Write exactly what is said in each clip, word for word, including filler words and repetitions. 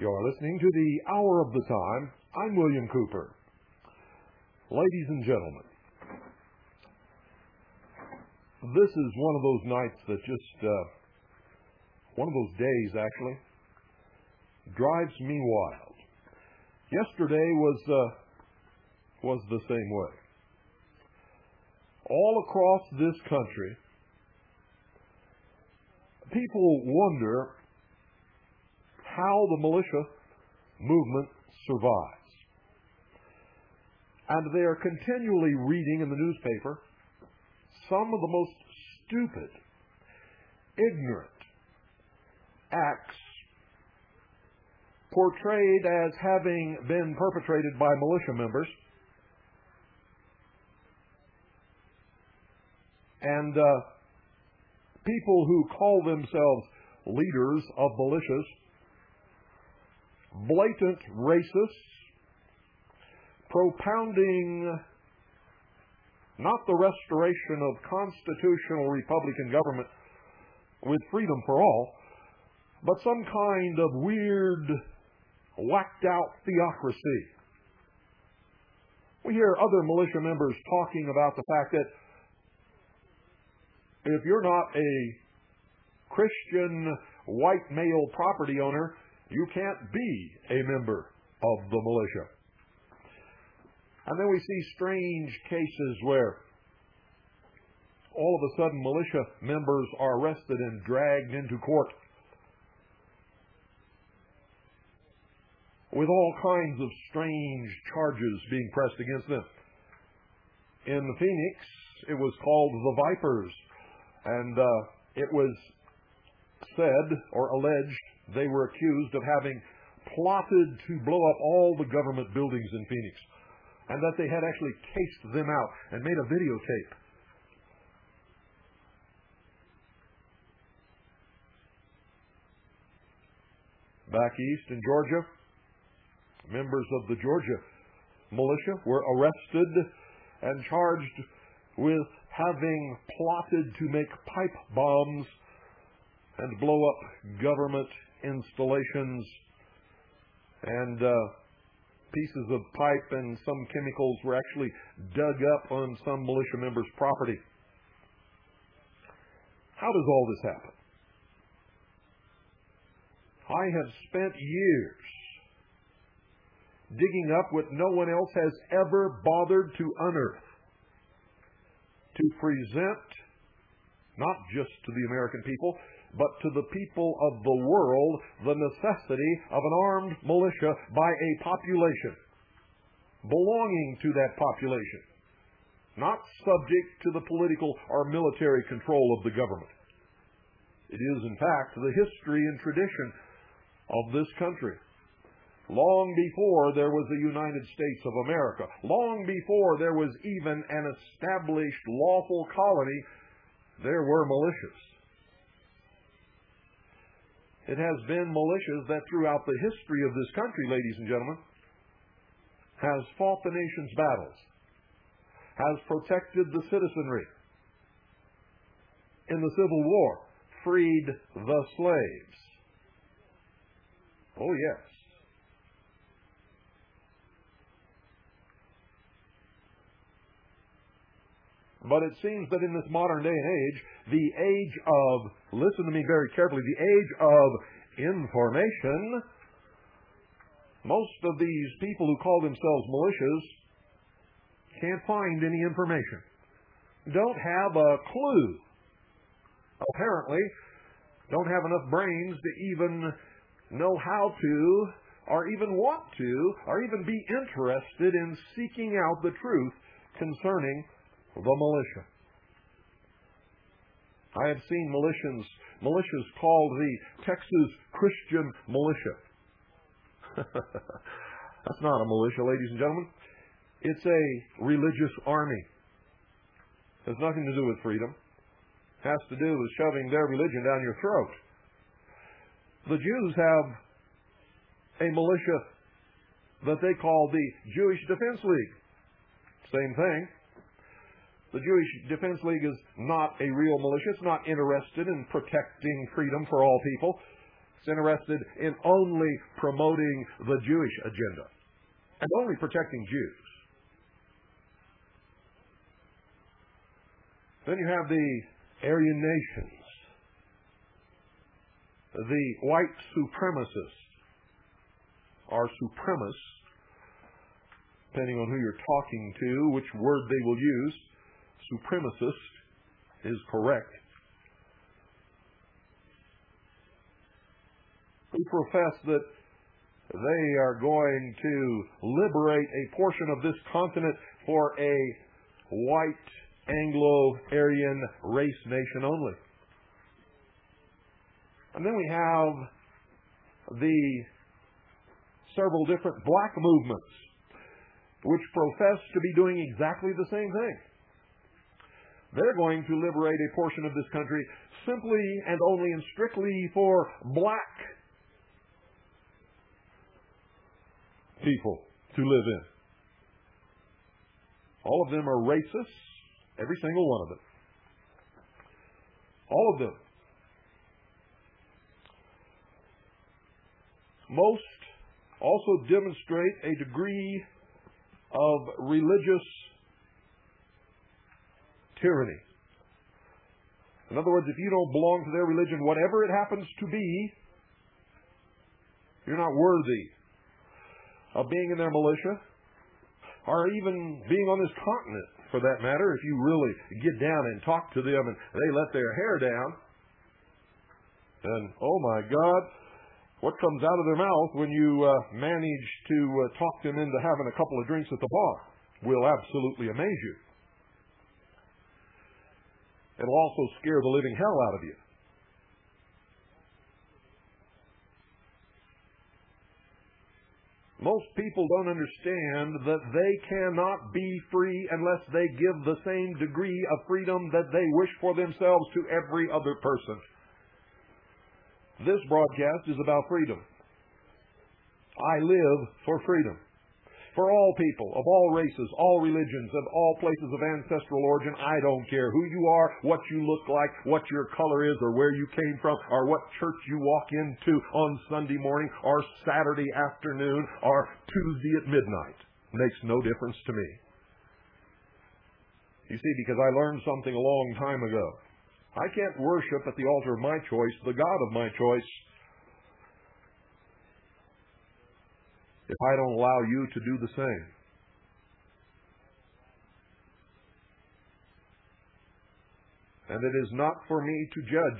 You're listening to the Hour of the Time. I'm William Cooper. Ladies and gentlemen, this is one of those nights that just, uh, one of those days actually, drives me wild. Yesterday was, uh, was the same way. All across this country, people wonder how the militia movement survives. And they are continually reading in the newspaper some of the most stupid, ignorant acts portrayed as having been perpetrated by militia members. And uh, people who call themselves leaders of militias, blatant racists, propounding not the restoration of constitutional Republican government with freedom for all, but some kind of weird, whacked-out theocracy. We hear other militia members talking about the fact that if you're not a Christian white male property owner, you can't be a member of the militia. And then we see strange cases where all of a sudden militia members are arrested and dragged into court with all kinds of strange charges being pressed against them. In Phoenix, it was called the Vipers, and uh, it was said or alleged they were accused of having plotted to blow up all the government buildings in Phoenix, and that they had actually cased them out and made a videotape. Back east in Georgia, members of the Georgia militia were arrested and charged with having plotted to make pipe bombs and blow up government installations, and uh, pieces of pipe and some chemicals were actually dug up on some militia members' property. How does all this happen? I have spent years digging up what no one else has ever bothered to unearth, to present not just to the American people, but to the people of the world, the necessity of an armed militia by a population belonging to that population, not subject to the political or military control of the government. It is, in fact, the history and tradition of this country. Long before there was the United States of America, long before there was even an established lawful colony, there were militias. It has been militias that throughout the history of this country, ladies and gentlemen, has fought the nation's battles, has protected the citizenry. In the Civil War, freed the slaves. Oh, yes. But it seems that in this modern day and age, the age of, listen to me very carefully, the age of information, most of these people who call themselves militias can't find any information, don't have a clue, apparently don't have enough brains to even know how to, or even want to, or even be interested in seeking out the truth concerning the militia. I have seen militias, militias called the Texas Christian Militia. That's not a militia, ladies and gentlemen. It's a religious army. It has nothing to do with freedom. It has to do with shoving their religion down your throat. The Jews have a militia that they call the Jewish Defense League. Same thing. The Jewish Defense League is not a real militia. It's not interested in protecting freedom for all people. It's interested in only promoting the Jewish agenda and only protecting Jews. Then you have the Aryan nations, the white supremacists, or supremacists, depending on who you're talking to, which word they will use. Supremacist is correct. Who profess that they are going to liberate a portion of this continent for a white Anglo-Aryan race nation only. And then we have the several different black movements which profess to be doing exactly the same thing. They're going to liberate a portion of this country simply and only and strictly for black people to live in. All of them are racists, every single one of them. All of them. Most also demonstrate a degree of religious tyranny. In other words, if you don't belong to their religion, whatever it happens to be, you're not worthy of being in their militia, or even being on this continent, for that matter. If you really get down and talk to them and they let their hair down, then, oh my God, what comes out of their mouth when you uh, manage to uh, talk them into having a couple of drinks at the bar will absolutely amaze you. It'll also scare the living hell out of you. Most people don't understand that they cannot be free unless they give the same degree of freedom that they wish for themselves to every other person. This broadcast is about freedom. I live for freedom. For all people, of all races, all religions, and all places of ancestral origin. I don't care who you are, what you look like, what your color is, or where you came from, or what church you walk into on Sunday morning, or Saturday afternoon, or Tuesday at midnight. Makes no difference to me. You see, because I learned something a long time ago. I can't worship at the altar of my choice, the God of my choice, if I don't allow you to do the same. And it is not for me to judge.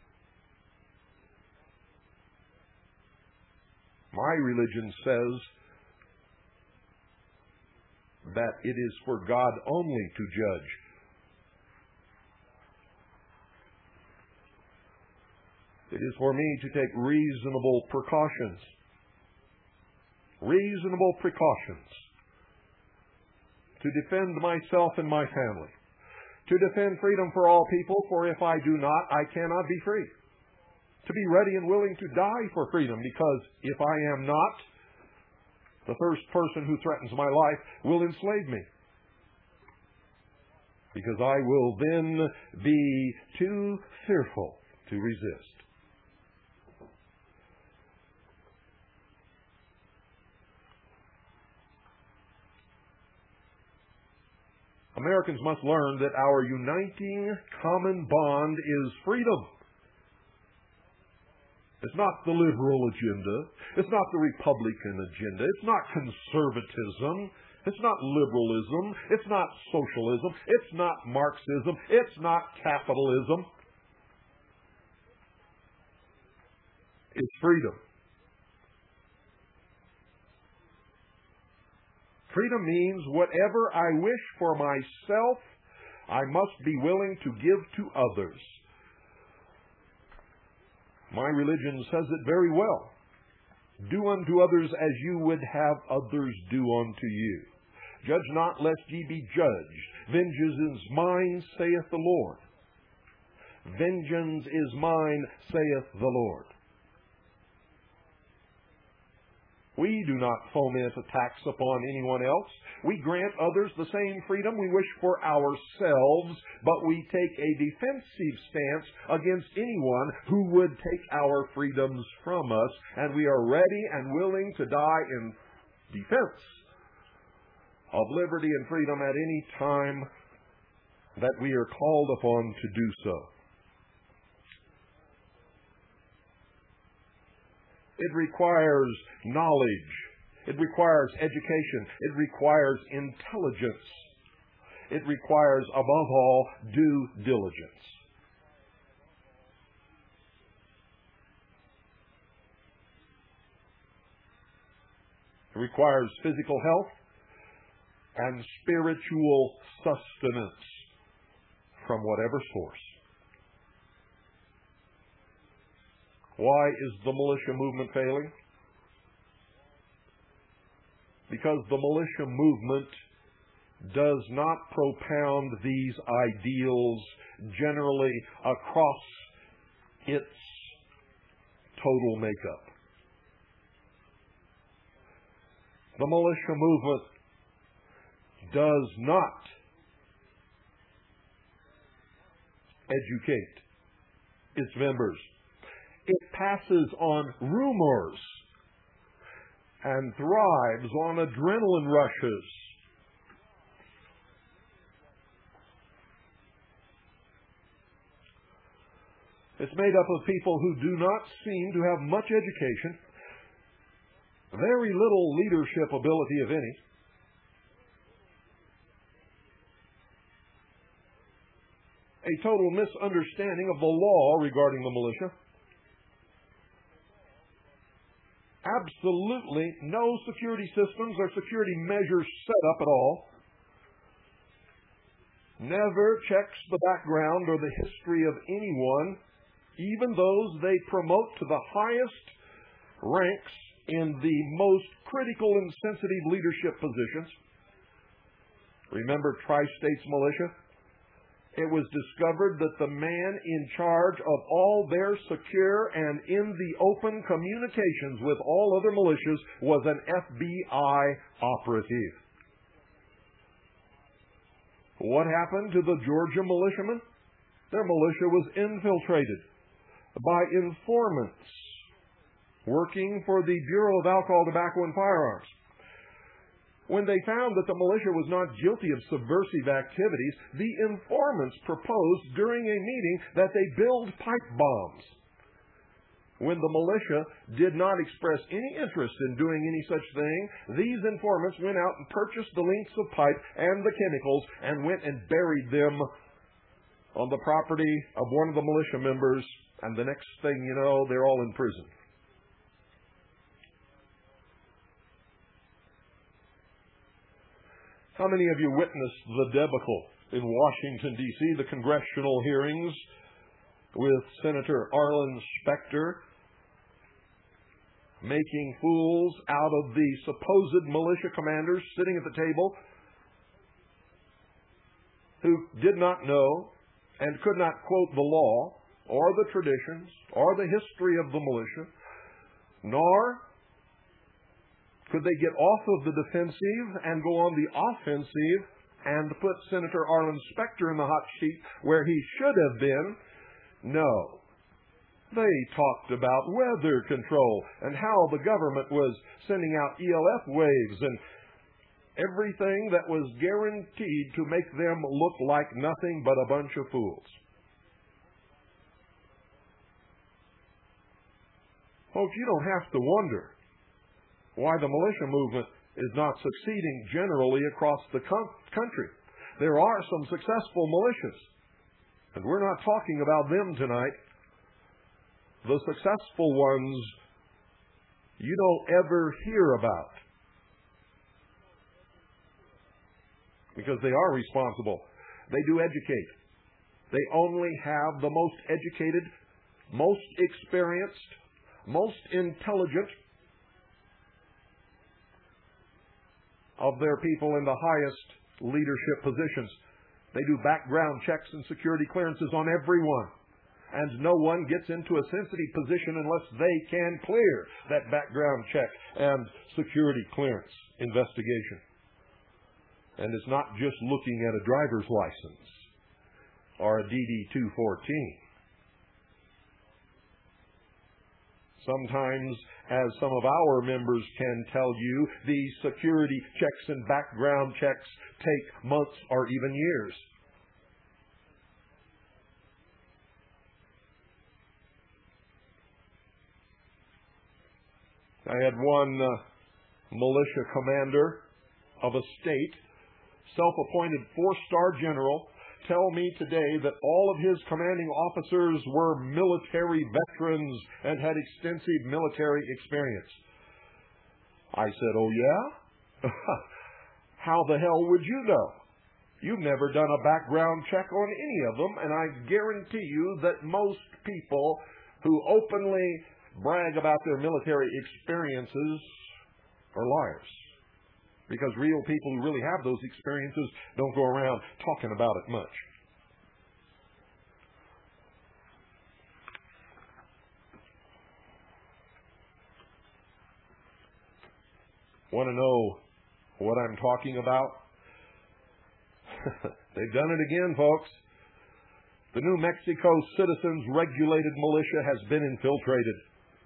My religion says that it is for God only to judge. It is for me to take reasonable precautions. Reasonable precautions to defend myself and my family, to defend freedom for all people, for if I do not, I cannot be free. To be ready and willing to die for freedom, because if I am not, the first person who threatens my life will enslave me, because I will then be too fearful to resist. Americans must learn that our uniting common bond is freedom. It's not the liberal agenda. It's not the Republican agenda. It's not conservatism. It's not liberalism. It's not socialism. It's not Marxism. It's not capitalism. It's freedom. Freedom means whatever I wish for myself, I must be willing to give to others. My religion says it very well. Do unto others as you would have others do unto you. Judge not, lest ye be judged. Vengeance is mine, saith the Lord. Vengeance is mine, saith the Lord. We do not foment attacks upon anyone else. We grant others the same freedom we wish for ourselves, but we take a defensive stance against anyone who would take our freedoms from us, and we are ready and willing to die in defense of liberty and freedom at any time that we are called upon to do so. It requires knowledge. It requires education. It requires intelligence. It requires, above all, due diligence. It requires physical health and spiritual sustenance from whatever source. Why is the militia movement failing? Because the militia movement does not propound these ideals generally across its total makeup. The militia movement does not educate its members. It passes on rumors and thrives on adrenaline rushes. It's made up of people who do not seem to have much education, very little leadership ability, if any. A total misunderstanding of the law regarding the militia. Absolutely no security systems or security measures set up at all. Never checks the background or the history of anyone, even those they promote to the highest ranks in the most critical and sensitive leadership positions. Remember Tri-States Militia? It was discovered that the man in charge of all their secure and in the open communications with all other militias was an F B I operative. What happened to the Georgia militiamen? Their militia was infiltrated by informants working for the Bureau of Alcohol, Tobacco, and Firearms. When they found that the militia was not guilty of subversive activities, the informants proposed during a meeting that they build pipe bombs. When the militia did not express any interest in doing any such thing, these informants went out and purchased the lengths of pipe and the chemicals and went and buried them on the property of one of the militia members, and the next thing you know, they're all in prison. How many of you witnessed the debacle in Washington, D C, the congressional hearings with Senator Arlen Specter making fools out of the supposed militia commanders sitting at the table who did not know and could not quote the law or the traditions or the history of the militia, nor could they get off of the defensive and go on the offensive and put Senator Arlen Specter in the hot seat where he should have been? No. They talked about weather control and how the government was sending out E L F waves and everything that was guaranteed to make them look like nothing but a bunch of fools. Folks, you don't have to wonder why the militia movement is not succeeding generally across the country. There are some successful militias, and we're not talking about them tonight. The successful ones you don't ever hear about because they are responsible. They do educate. They only have the most educated, most experienced, most intelligent of their people in the highest leadership positions. They do background checks and security clearances on everyone. And no one gets into a sensitive position unless they can clear that background check and security clearance investigation. And it's not just looking at a driver's license or a D D two fourteen. Sometimes, as some of our members can tell you, these security checks and background checks take months or even years. I had one uh, militia commander of a state, self-appointed four-star general, tell me today that all of his commanding officers were military veterans and had extensive military experience. I said, "Oh, yeah? How the hell would you know? You've never done a background check on any of them, and I guarantee you that most people who openly brag about their military experiences are liars. Because real people who really have those experiences don't go around talking about it much." Want to know what I'm talking about? They've done it again, folks. The New Mexico Citizens Regulated Militia has been infiltrated.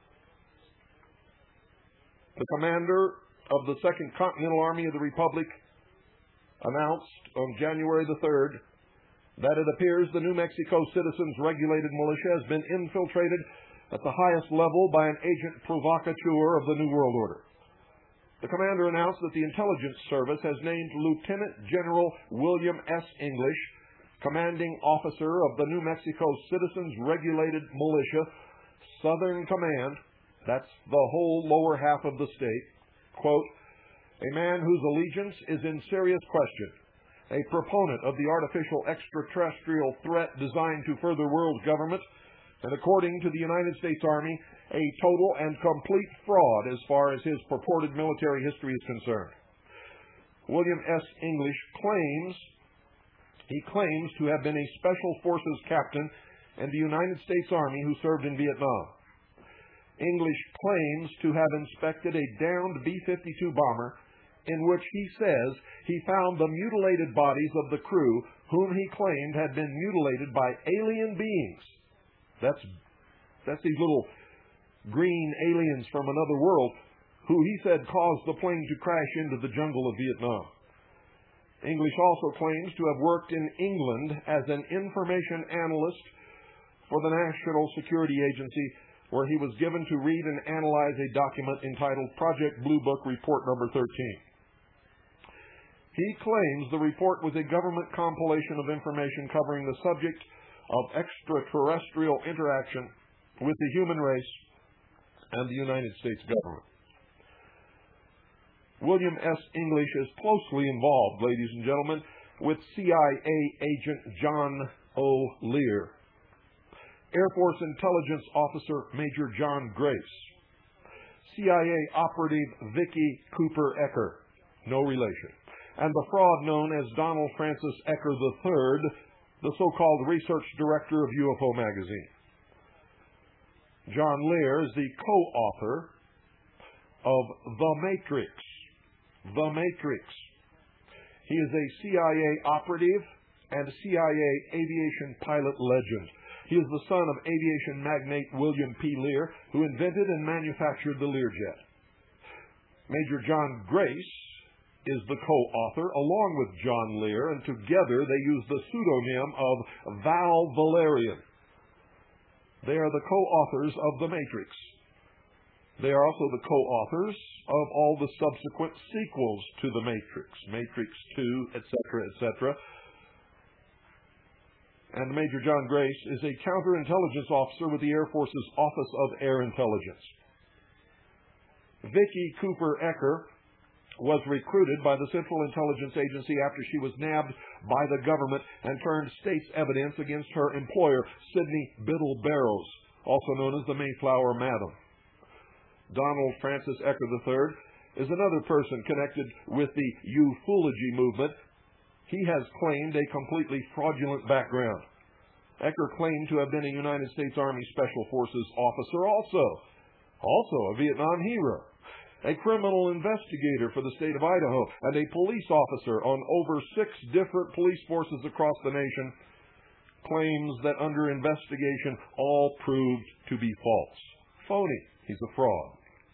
The commander of the Second Continental Army of the Republic announced on January the third that it appears the New Mexico Citizens Regulated Militia has been infiltrated at the highest level by an agent provocateur of the New World Order. The commander announced that the intelligence service has named Lieutenant General William S. English, commanding officer of the New Mexico Citizens Regulated Militia, Southern Command, that's the whole lower half of the state, quote, "a man whose allegiance is in serious question, a proponent of the artificial extraterrestrial threat designed to further world government, and according to the United States Army, a total and complete fraud as far as his purported military history is concerned." William S. English claims, he claims to have been a Special Forces captain in the United States Army who served in Vietnam. English claims to have inspected a downed B fifty-two bomber in which he says he found the mutilated bodies of the crew whom he claimed had been mutilated by alien beings. That's, that's these little green aliens from another world who he said caused the plane to crash into the jungle of Vietnam. English also claims to have worked in England as an information analyst for the National Security Agency, where he was given to read and analyze a document entitled Project Blue Book Report Number thirteen. He claims the report was a government compilation of information covering the subject of extraterrestrial interaction with the human race and the United States government. William S. English is closely involved, ladies and gentlemen, with C I A agent John O. Lear, Air Force Intelligence Officer Major John Grace, C I A operative Vicki Cooper Ecker, no relation, and the fraud known as Donald Francis Ecker the third, the so-called research director of U F O magazine. John Lear is the co-author of The Matrix. The Matrix. He is a C I A operative and a C I A aviation pilot legend. He is the son of aviation magnate William P. Lear, who invented and manufactured the Learjet. Major John Grace is the co-author, along with John Lear, and together they use the pseudonym of Val Valerian. They are the co-authors of The Matrix. They are also the co-authors of all the subsequent sequels to The Matrix, Matrix two, et cetera, et cetera. And Major John Grace is a counterintelligence officer with the Air Force's Office of Air Intelligence. Vicki Cooper Ecker was recruited by the Central Intelligence Agency after she was nabbed by the government and turned state's evidence against her employer, Sidney Biddle Barrows, also known as the Mayflower Madam. Donald Francis Ecker the third is another person connected with the ufology movement. He has claimed a completely fraudulent background. Ecker claimed to have been a United States Army Special Forces officer also, also a Vietnam hero, a criminal investigator for the state of Idaho, and a police officer on over six different police forces across the nation, claims that under investigation all proved to be false. Phony. He's a fraud.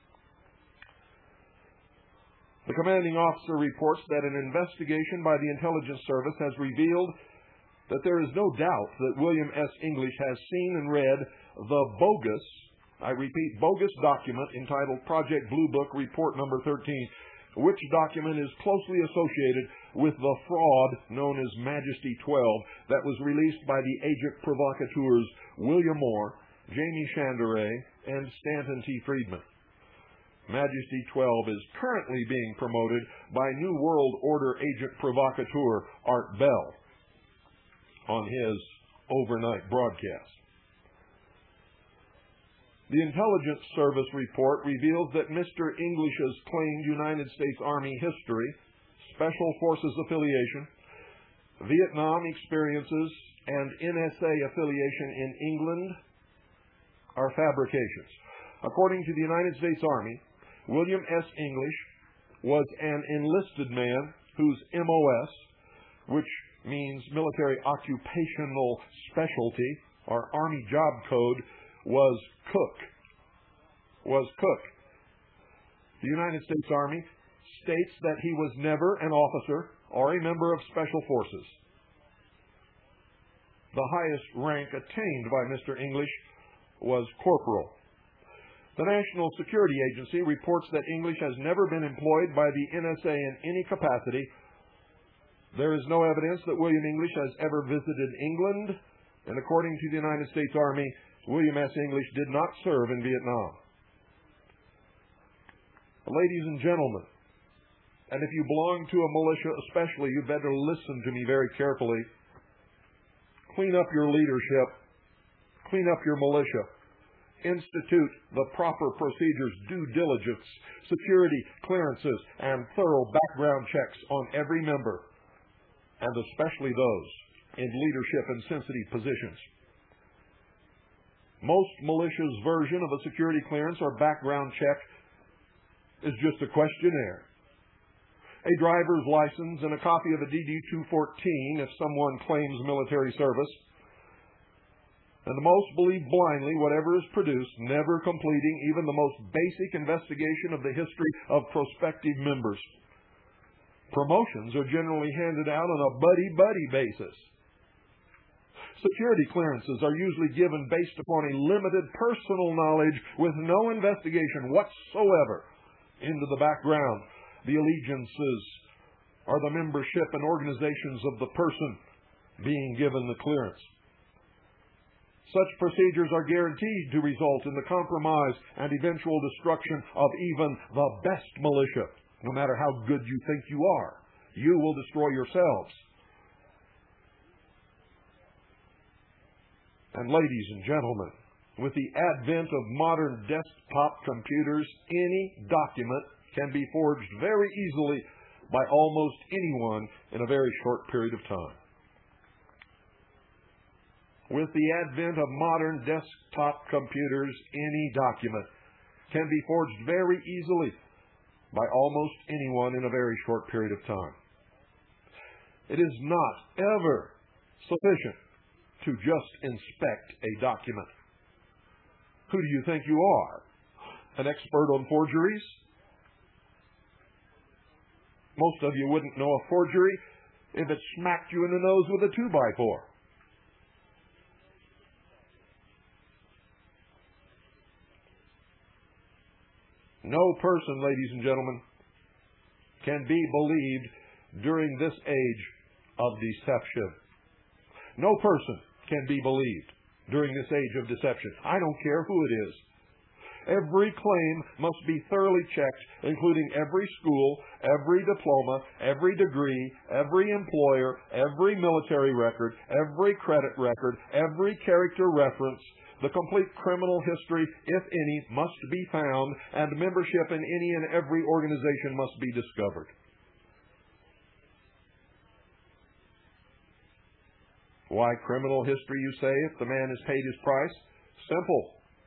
The commanding officer reports that an investigation by the Intelligence Service has revealed that there is no doubt that William S. English has seen and read the bogus, I repeat, bogus document entitled Project Blue Book Report Number thirteen, which document is closely associated with the fraud known as Majesty twelve that was released by the agent provocateurs William Moore, Jamie Chandere, and Stanton T. Friedman. Majesty twelve is currently being promoted by New World Order agent provocateur Art Bell on his overnight broadcast. The Intelligence Service report reveals that Mister English's claimed United States Army history, Special Forces affiliation, Vietnam experiences, and N S A affiliation in England are fabrications. According to the United States Army, William S. English was an enlisted man whose M O S, which means Military Occupational Specialty, or Army Job Code, was cook. Was cook. The United States Army states that he was never an officer or a member of Special Forces. The highest rank attained by Mister English was corporal. The National Security Agency reports that English has never been employed by the N S A in any capacity. There is no evidence that William English has ever visited England, and according to the United States Army, William S. English did not serve in Vietnam. Ladies and gentlemen, and if you belong to a militia especially, you better listen to me very carefully. Clean up your leadership. Clean up your militia. Institute the proper procedures, due diligence, security clearances, and thorough background checks on every member, and especially those in leadership and sensitive positions. Most militia's version of a security clearance or background check is just a questionnaire. A driver's license and a copy of a D D two fourteen if someone claims military service. And the most believe blindly whatever is produced, never completing even the most basic investigation of the history of prospective members. Promotions are generally handed out on a buddy-buddy basis. Security clearances are usually given based upon a limited personal knowledge with no investigation whatsoever into the background, the allegiances, or the membership and organizations of the person being given the clearance. Such procedures are guaranteed to result in the compromise and eventual destruction of even the best militia. No matter how good you think you are, you will destroy yourselves. And ladies and gentlemen, with the advent of modern desktop computers, any document can be forged very easily by almost anyone in a very short period of time. With the advent of modern desktop computers, any document can be forged very easily by almost anyone in a very short period of time. It is not ever sufficient to just inspect a document. Who do you think you are? An expert on forgeries? Most of you wouldn't know a forgery if it smacked you in the nose with a two by four. No person, ladies and gentlemen, can be believed during this age of deception. No person can be believed during this age of deception. I don't care who it is. Every claim must be thoroughly checked, including every school, every diploma, every degree, every employer, every military record, every credit record, every character reference. The complete criminal history, if any, must be found, and membership in any and every organization must be discovered. Why criminal history, you say, if the man has paid his price? Simple.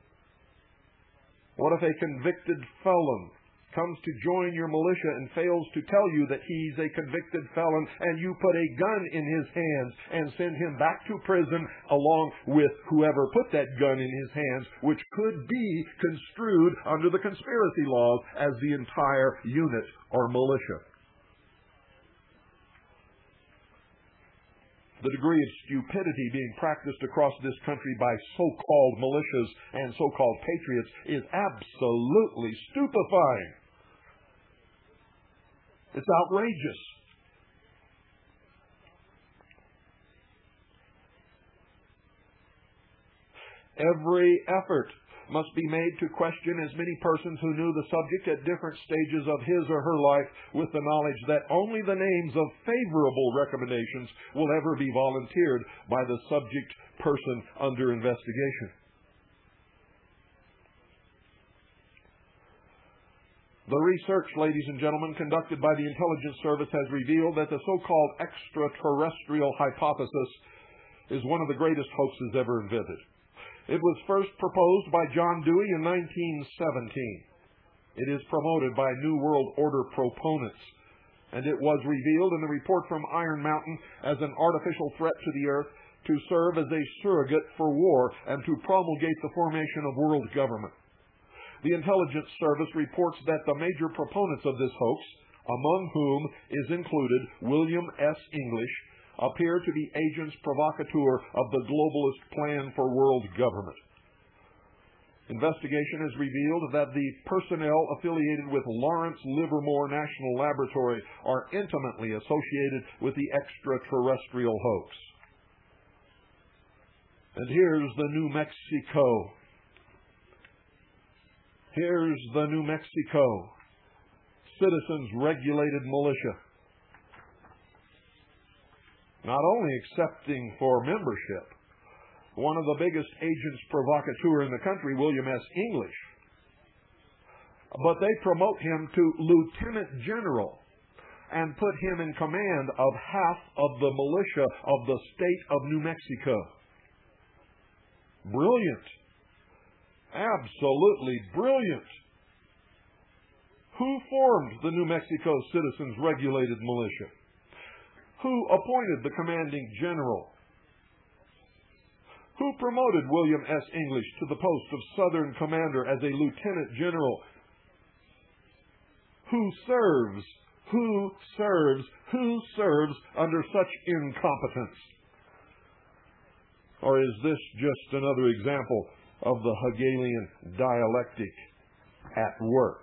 What if a convicted felon comes to join your militia and fails to tell you that he's a convicted felon, and you put a gun in his hands and send him back to prison along with whoever put that gun in his hands, which could be construed under the conspiracy laws as the entire unit or militia? The degree of stupidity being practiced across this country by so-called militias and so-called patriots is absolutely stupefying. It's outrageous. Every effort must be made to question as many persons who knew the subject at different stages of his or her life, with the knowledge that only the names of favorable recommendations will ever be volunteered by the subject person under investigation. The research, ladies and gentlemen, conducted by the Intelligence Service has revealed that the so-called extraterrestrial hypothesis is one of the greatest hoaxes ever invented. It was first proposed by John Dewey in nineteen seventeen. It is promoted by New World Order proponents, and it was revealed in the report from Iron Mountain as an artificial threat to the earth to serve as a surrogate for war and to promulgate the formation of world government. The Intelligence Service reports that the major proponents of this hoax, among whom is included William S. English, appear to be agents provocateur of the globalist plan for world government. Investigation has revealed that the personnel affiliated with Lawrence Livermore National Laboratory are intimately associated with the extraterrestrial hoax. And here's the New Mexico. Here's the New Mexico Citizens Regulated Militia. Not only accepting for membership one of the biggest agents provocateur in the country, William S. English, but they promote him to lieutenant general and put him in command of half of the militia of the state of New Mexico. Brilliant. Absolutely brilliant. Who formed the New Mexico Citizens Regulated Militia? Who appointed the commanding general? Who promoted William S. English to the post of Southern Commander as a lieutenant general? Who serves, who serves, who serves under such incompetence? Or is this just another example of the Hegelian dialectic at work?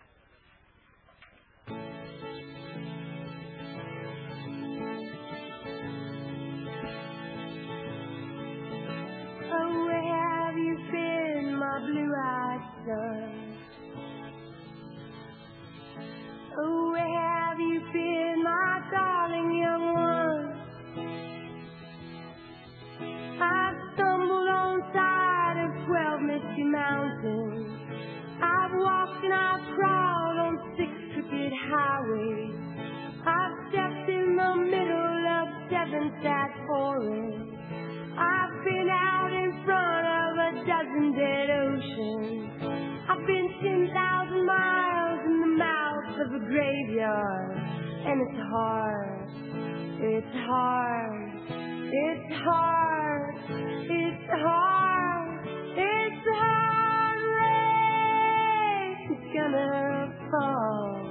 Oh, where have you been, my blue-eyed son? Oh, where have you been, my darling young one? I've stumbled on side of twelve misty mountains. I've walked and I've crawled on six crooked highways. I've stepped in the middle of seven sad forests. I've been out in front of a dozen dead oceans. I've been ten thousand miles in the mouth of a graveyard. And it's hard, it's hard, it's hard, it's hard, it's hard, rain's gonna fall.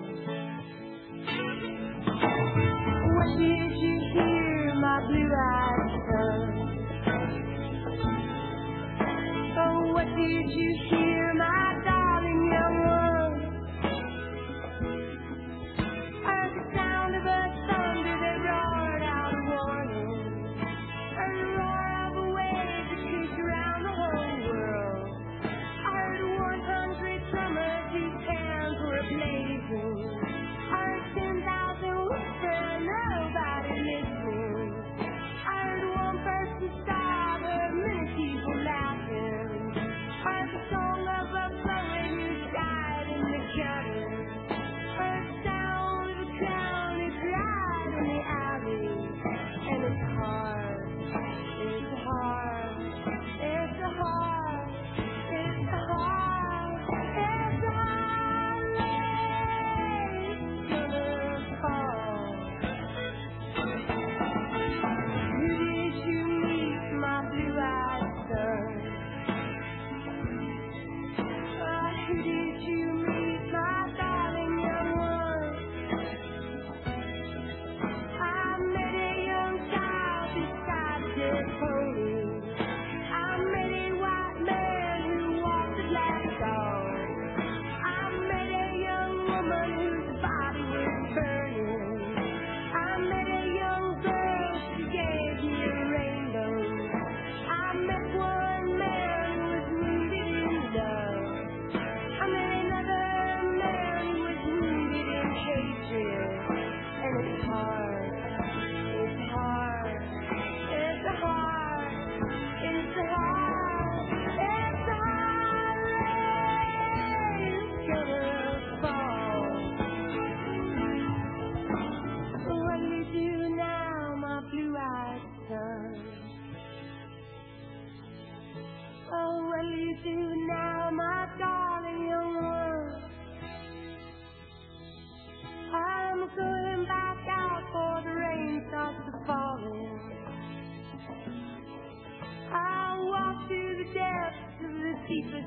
What did you hear, my blue-eyed son? Oh, what did you hear, my darling young one? I heard the sound of a thunder that roared out a warning, and the roar of a wave that sweeps around the whole world.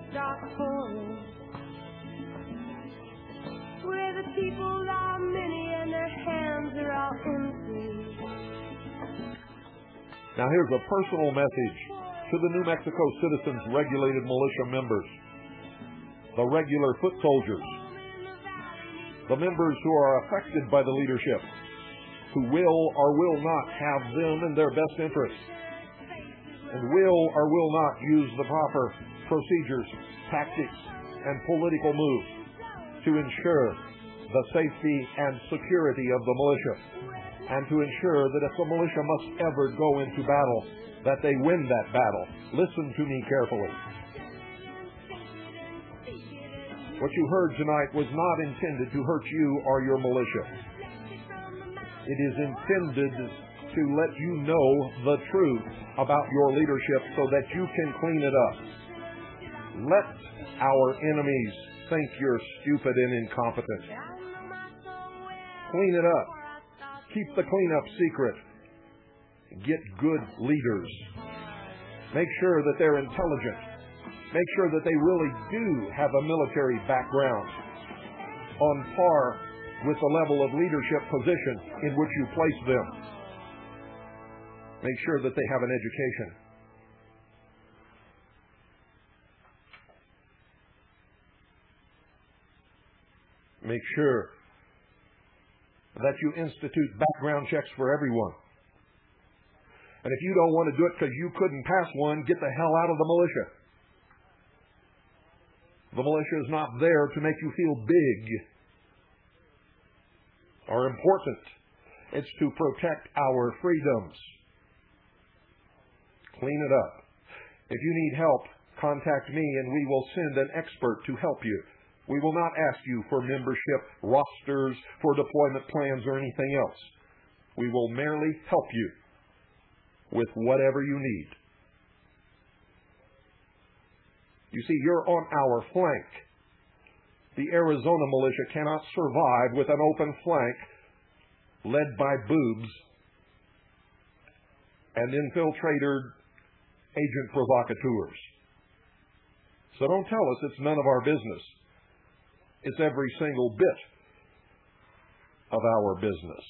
start pouring, where the people are many and their hands are all empty. Now here's a personal message to the New Mexico Citizens Regulated Militia members, the regular foot soldiers, the members who are affected by the leadership, who will or will not have them in their best interests, and will or will not use the proper procedures, tactics, and political moves to ensure the safety and security of the militia, and to ensure that if the militia must ever go into battle, that they win that battle. Listen to me carefully. What you heard tonight was not intended to hurt you or your militia. It is intended to let you know the truth about your leadership so that you can clean it up. Let our enemies think you're stupid and incompetent. Clean it up. Keep the cleanup secret. Get good leaders. Make sure that they're intelligent. Make sure that they really do have a military background on par with the level of leadership position in which you place them. Make sure that they have an education. Make sure that you institute background checks for everyone. And if you don't want to do it because you couldn't pass one, get the hell out of the militia. The militia is not there to make you feel big or important. It's to protect our freedoms. Clean it up. If you need help, contact me and we will send an expert to help you. We will not ask you for membership rosters, for deployment plans, or anything else. We will merely help you with whatever you need. You see, you're on our flank. The Arizona militia cannot survive with an open flank led by boobs and infiltrated agent provocateurs. So don't tell us it's none of our business. It's every single bit of our business.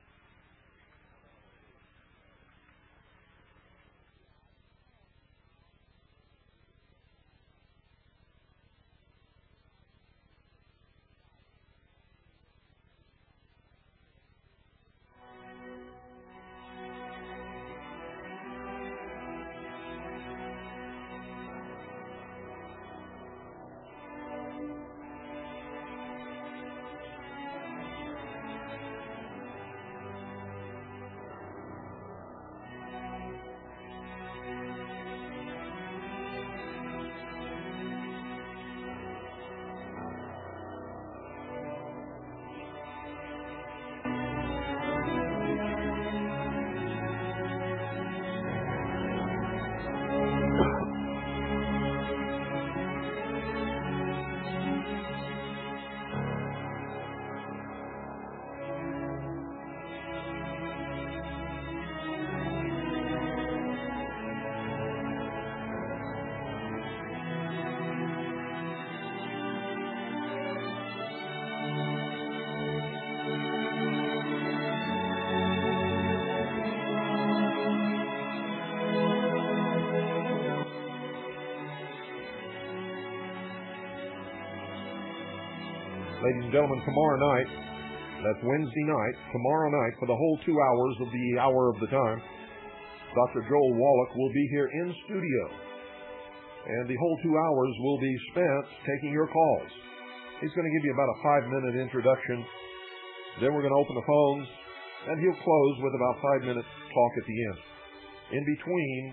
Ladies and gentlemen, tomorrow night, that's Wednesday night, tomorrow night, for the whole two hours of the hour of the time, Doctor Joel Wallach will be here in studio. And the whole two hours will be spent taking your calls. He's going to give you about a five-minute introduction. Then we're going to open the phones, and he'll close with about five minutes talk at the end. In between,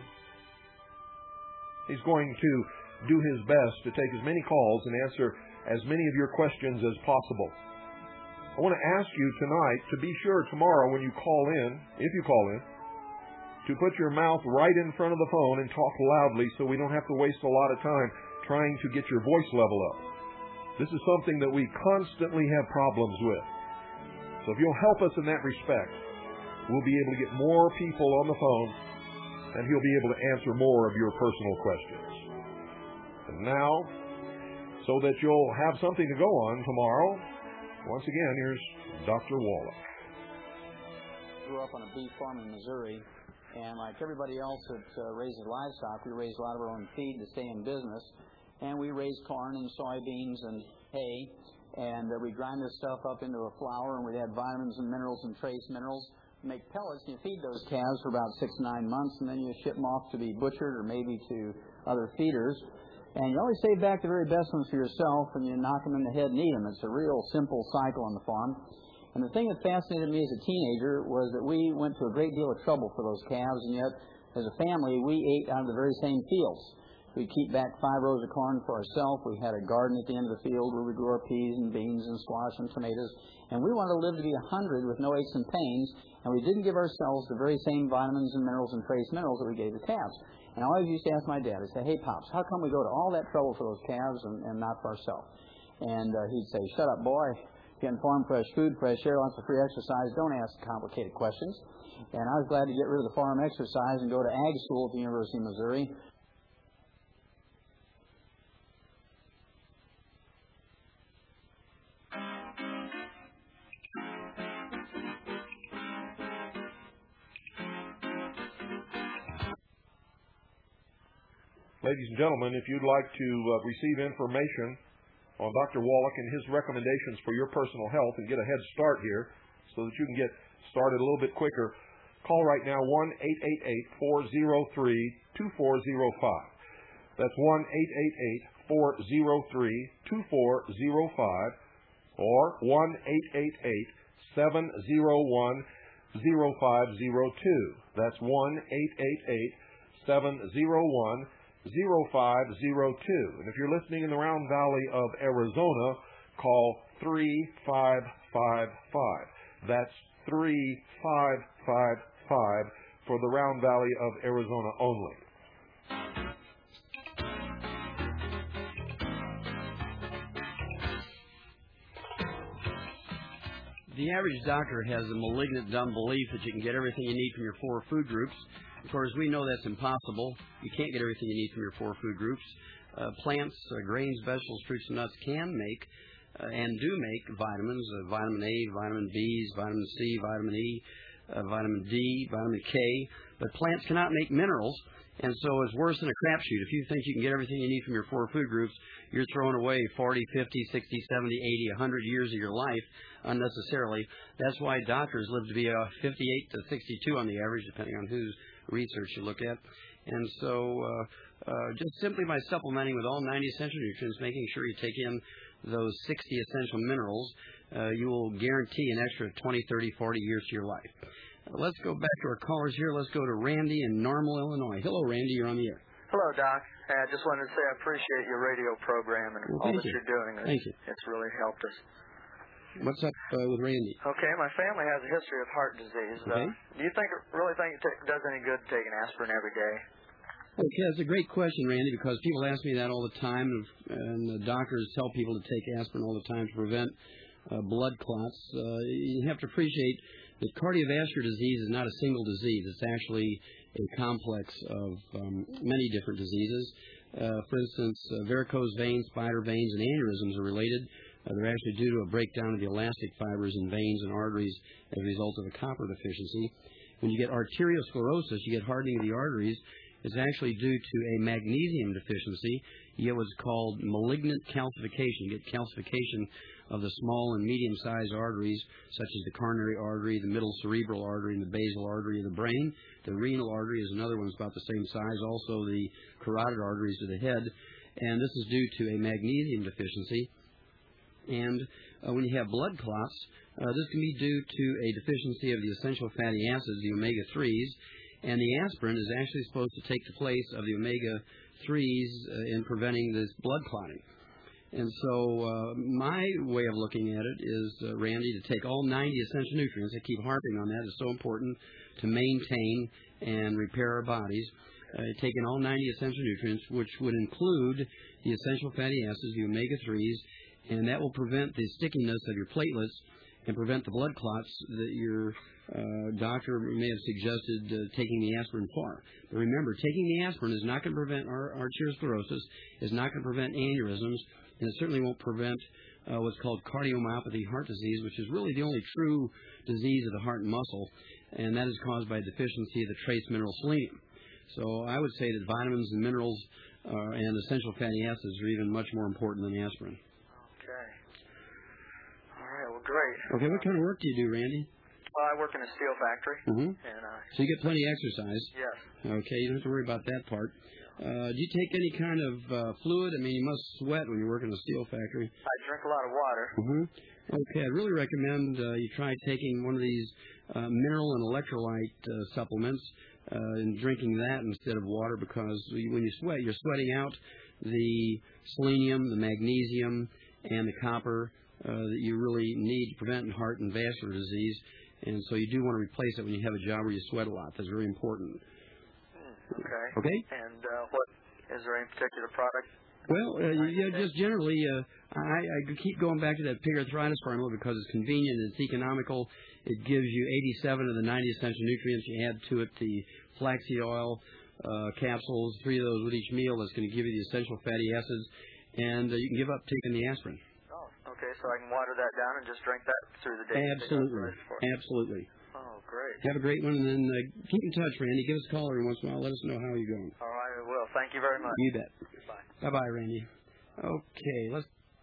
he's going to do his best to take as many calls and answer as many of your questions as possible. I want to ask you tonight to be sure tomorrow when you call in, if you call in, to put your mouth right in front of the phone and talk loudly so we don't have to waste a lot of time trying to get your voice level up. This is something that we constantly have problems with. So if you'll help us in that respect, we'll be able to get more people on the phone and he'll be able to answer more of your personal questions. And now, so that you'll have something to go on tomorrow, once again, here's Doctor Wallach. I grew up on a beef farm in Missouri, and like everybody else that uh, raises livestock, we raise a lot of our own feed to stay in business. And we raise corn and soybeans and hay, and uh, we grind this stuff up into a flour, and we add vitamins and minerals and trace minerals, make pellets, and you feed those calves for about six, nine months, and then you ship them off to be butchered or maybe to other feeders. And you always save back the very best ones for yourself, and you knock them in the head and eat them. It's a real simple cycle on the farm. And the thing that fascinated me as a teenager was that we went to a great deal of trouble for those calves, and yet, as a family, we ate out of the very same fields. We'd keep back five rows of corn for ourselves. We had a garden at the end of the field where we grew our peas and beans and squash and tomatoes. And we wanted to live to be a hundred with no aches and pains, and we didn't give ourselves the very same vitamins and minerals and trace minerals that we gave the calves. And I always used to ask my dad, I'd say, hey, Pops, how come we go to all that trouble for those calves and, and not for ourselves? And uh, he'd say, shut up, boy. Getting farm fresh food, fresh air, lots of free exercise. Don't ask complicated questions. And I was glad to get rid of the farm exercise and go to ag school at the University of Missouri. Ladies and gentlemen, if you'd like to uh, receive information on Doctor Wallach and his recommendations for your personal health and get a head start here so that you can get started a little bit quicker, call right now one eight eight eight, four oh three, two four oh five. That's one eight eight eight, four oh three, two four oh five or one eight eight eight, seven oh one, oh five oh two. That's one eight eight eight, seven oh one, oh five oh two. And if you're listening in the Round Valley of Arizona, call three five five five. That's three five five five for the Round Valley of Arizona only. The average doctor has a malignant dumb belief that you can get everything you need from your four food groups. Of course, we know that's impossible. You can't get everything you need from your four food groups. Uh, plants, uh, grains, vegetables, fruits, and nuts can make uh, and do make vitamins, uh, vitamin A, vitamin B, vitamin C, vitamin E, uh, vitamin D, vitamin K. But plants cannot make minerals, and so it's worse than a crapshoot. If you think you can get everything you need from your four food groups, you're throwing away forty, fifty, sixty, seventy, eighty, one hundred years of your life unnecessarily. That's why doctors live to be uh, fifty-eight to sixty-two on the average, depending on whose research you look at. And so uh, uh, just simply by supplementing with all ninety essential nutrients, making sure you take in those sixty essential minerals, uh, you will guarantee an extra twenty, thirty, forty years to your life. Uh, let's go back to our callers here. Let's go to Randy in Normal, Illinois. Hello, Randy. You're on the air. Hello, Doc. I just wanted to say I appreciate your radio program and well, all that you. you're doing. It's, thank you. It's really helped us. What's up uh, with Randy? Okay, my family has a history of heart disease. Okay. Uh, do you think, really think it t- does any good taking aspirin every day? Okay, that's a great question, Randy, because people ask me that all the time, and the doctors tell people to take aspirin all the time to prevent uh, blood clots. Uh, you have to appreciate that cardiovascular disease is not a single disease. It's actually a complex of um, many different diseases. Uh, for instance, uh, varicose veins, spider veins, and aneurysms are related. Uh, they're actually due to a breakdown of the elastic fibers in veins and arteries as a result of a copper deficiency. When you get arteriosclerosis, you get hardening of the arteries. It's actually due to a magnesium deficiency. You get what's called malignant calcification. You get calcification of the small and medium-sized arteries, such as the coronary artery, the middle cerebral artery, and the basal artery of the brain. The renal artery is another one that's about the same size. Also, the carotid arteries to the head. And this is due to a magnesium deficiency. And uh, when you have blood clots, uh, this can be due to a deficiency of the essential fatty acids, the omega threes, and the aspirin is actually supposed to take the place of the omega threes uh, in preventing this blood clotting. And so uh, my way of looking at it is, uh, Randy, to take all ninety essential nutrients. I keep harping on that. It's so important to maintain and repair our bodies. Uh, taking all ninety essential nutrients, which would include the essential fatty acids, the omega threes, and that will prevent the stickiness of your platelets and prevent the blood clots that your uh, doctor may have suggested uh, taking the aspirin for. But remember, taking the aspirin is not going to prevent ar- arteriosclerosis, is not going to prevent aneurysms, and it certainly won't prevent uh, what's called cardiomyopathy heart disease, which is really the only true disease of the heart and muscle, and that is caused by deficiency of the trace mineral selenium. So I would say that vitamins and minerals uh, and essential fatty acids are even much more important than aspirin. Okay. All right, well, great. Okay, what kind of work do you do, Randy? Well, I work in a steel factory. Mm-hmm. And, uh, so you get plenty of exercise. Yes. Okay, you don't have to worry about that part. Uh, do you take any kind of uh, fluid? I mean, you must sweat when you work in a steel factory. I drink a lot of water. Mm-hmm. Okay, I'd really recommend uh, you try taking one of these uh, mineral and electrolyte uh, supplements uh, and drinking that instead of water, because when you sweat, you're sweating out the selenium, the magnesium, and the copper uh, that you really need to prevent heart and vascular disease. And so you do want to replace it when you have a job where you sweat a lot. That's very important. Okay. Okay. And uh, what is there any particular product? Well, uh, yeah, just generally, uh, I, I keep going back to that pig arthritis formula because it's convenient and it's economical. It gives you eighty-seven of the ninety essential nutrients. You add to it the flaxseed oil uh, capsules, three of those with each meal. That's going to give you the essential fatty acids, and uh, you can give up taking the aspirin. Oh, okay. So I can water that down and just drink that through the day. Absolutely. Absolutely. Oh, great. Have a great one, and then uh, keep in touch, Randy. Give us a call every once in a while. Let us know how you're going. All right, I will. Thank you very much. You bet. Bye. Bye-bye, Randy. Okay, let's...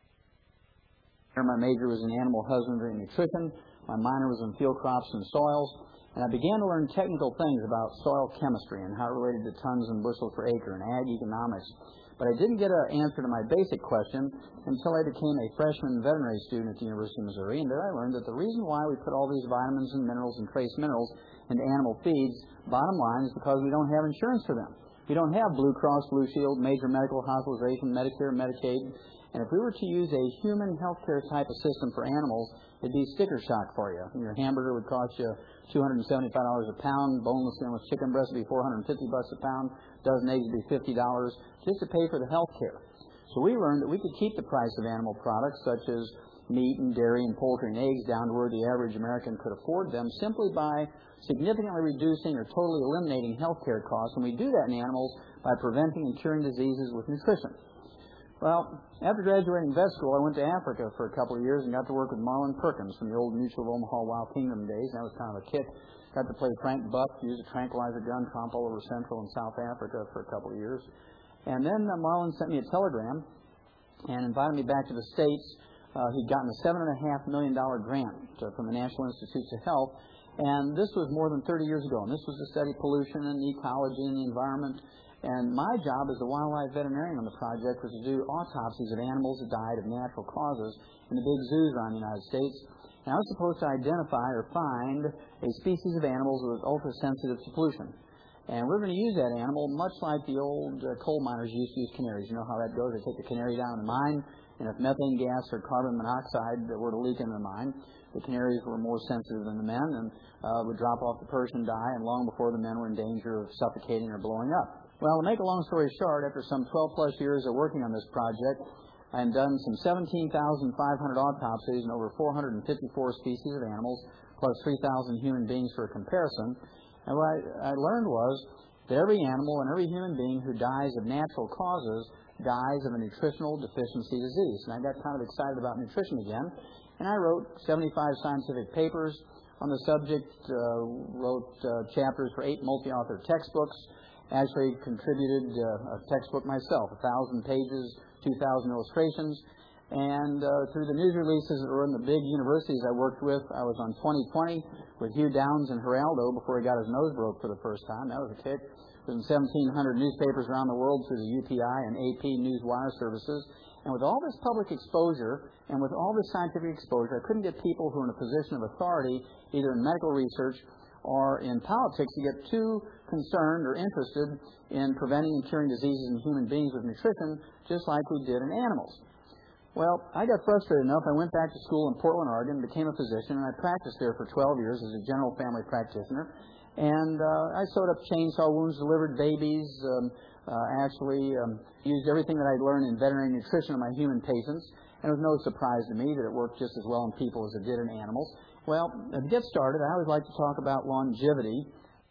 My major was in animal husbandry and nutrition. My minor was in field crops and soils. And I began to learn technical things about soil chemistry and how it related to tons and bushels per acre and ag economics. But I didn't get an answer to my basic question until I became a freshman veterinary student at the University of Missouri, and there I learned that the reason why we put all these vitamins and minerals and trace minerals into animal feeds, bottom line, is because we don't have insurance for them. We don't have Blue Cross, Blue Shield, major medical hospitalization, Medicare, Medicaid. And if we were to use a human health care type of system for animals, it'd be sticker shock for you. Your hamburger would cost you two hundred seventy-five dollars a pound, boneless skinless chicken breast would be four hundred fifty bucks a pound, dozen eggs would be fifty dollars, just to pay for the health care. So we learned that we could keep the price of animal products such as meat and dairy and poultry and eggs down to where the average American could afford them simply by significantly reducing or totally eliminating health care costs. And we do that in animals by preventing and curing diseases with nutrition. Well, after graduating vet school, I went to Africa for a couple of years and got to work with Marlin Perkins from the old Mutual of Omaha Wild Kingdom days. That was kind of a kick. Got to play Frank Buck, use a tranquilizer gun, tromp all over Central and South Africa for a couple of years. And then uh, Marlin sent me a telegram and invited me back to the States. Uh, he'd gotten a seven point five million dollars grant uh, from the National Institutes of Health. And this was more than thirty years ago. And this was to study pollution and ecology and the environment. And my job as a wildlife veterinarian on the project was to do autopsies of animals that died of natural causes in the big zoos around the United States. And I was supposed to identify or find a species of animals that was ultra-sensitive to pollution. And we're going to use that animal much like the old uh, coal miners used to use canaries. You know how that goes. They take the canary down in the mine, and if methane gas or carbon monoxide were to leak in the mine, the canaries were more sensitive than the men and uh, would drop off the perch and die, and long before the men were in danger of suffocating or blowing up. Well, to make a long story short, after some twelve plus years of working on this project, I had done some seventeen thousand five hundred autopsies in over four hundred fifty-four species of animals, plus three thousand human beings for a comparison. And what I, I learned was that every animal and every human being who dies of natural causes dies of a nutritional deficiency disease. And I got kind of excited about nutrition again, and I wrote seventy-five scientific papers on the subject, uh, wrote uh, chapters for eight multi-author textbooks, actually contributed uh, a textbook myself, a thousand pages, two thousand illustrations, and uh, through the news releases that were in the big universities I worked with, I was on twenty twenty with Hugh Downs and Geraldo before he got his nose broke for the first time. That was a kick. It was in seventeen hundred newspapers around the world through the U P I and A P Newswire services. And with all this public exposure and with all this scientific exposure, I couldn't get people who are in a position of authority, either in medical research or in politics, to get too concerned or interested in preventing and curing diseases in human beings with nutrition, just like we did in animals. Well, I got frustrated enough. I went back to school in Portland, Oregon, became a physician, and I practiced there for twelve years as a general family practitioner. And uh, I sewed up chainsaw wounds, delivered babies, um, uh, actually um, used everything that I'd learned in veterinary nutrition on my human patients, and it was no surprise to me that it worked just as well in people as it did in animals. Well, to get started, I always like to talk about longevity.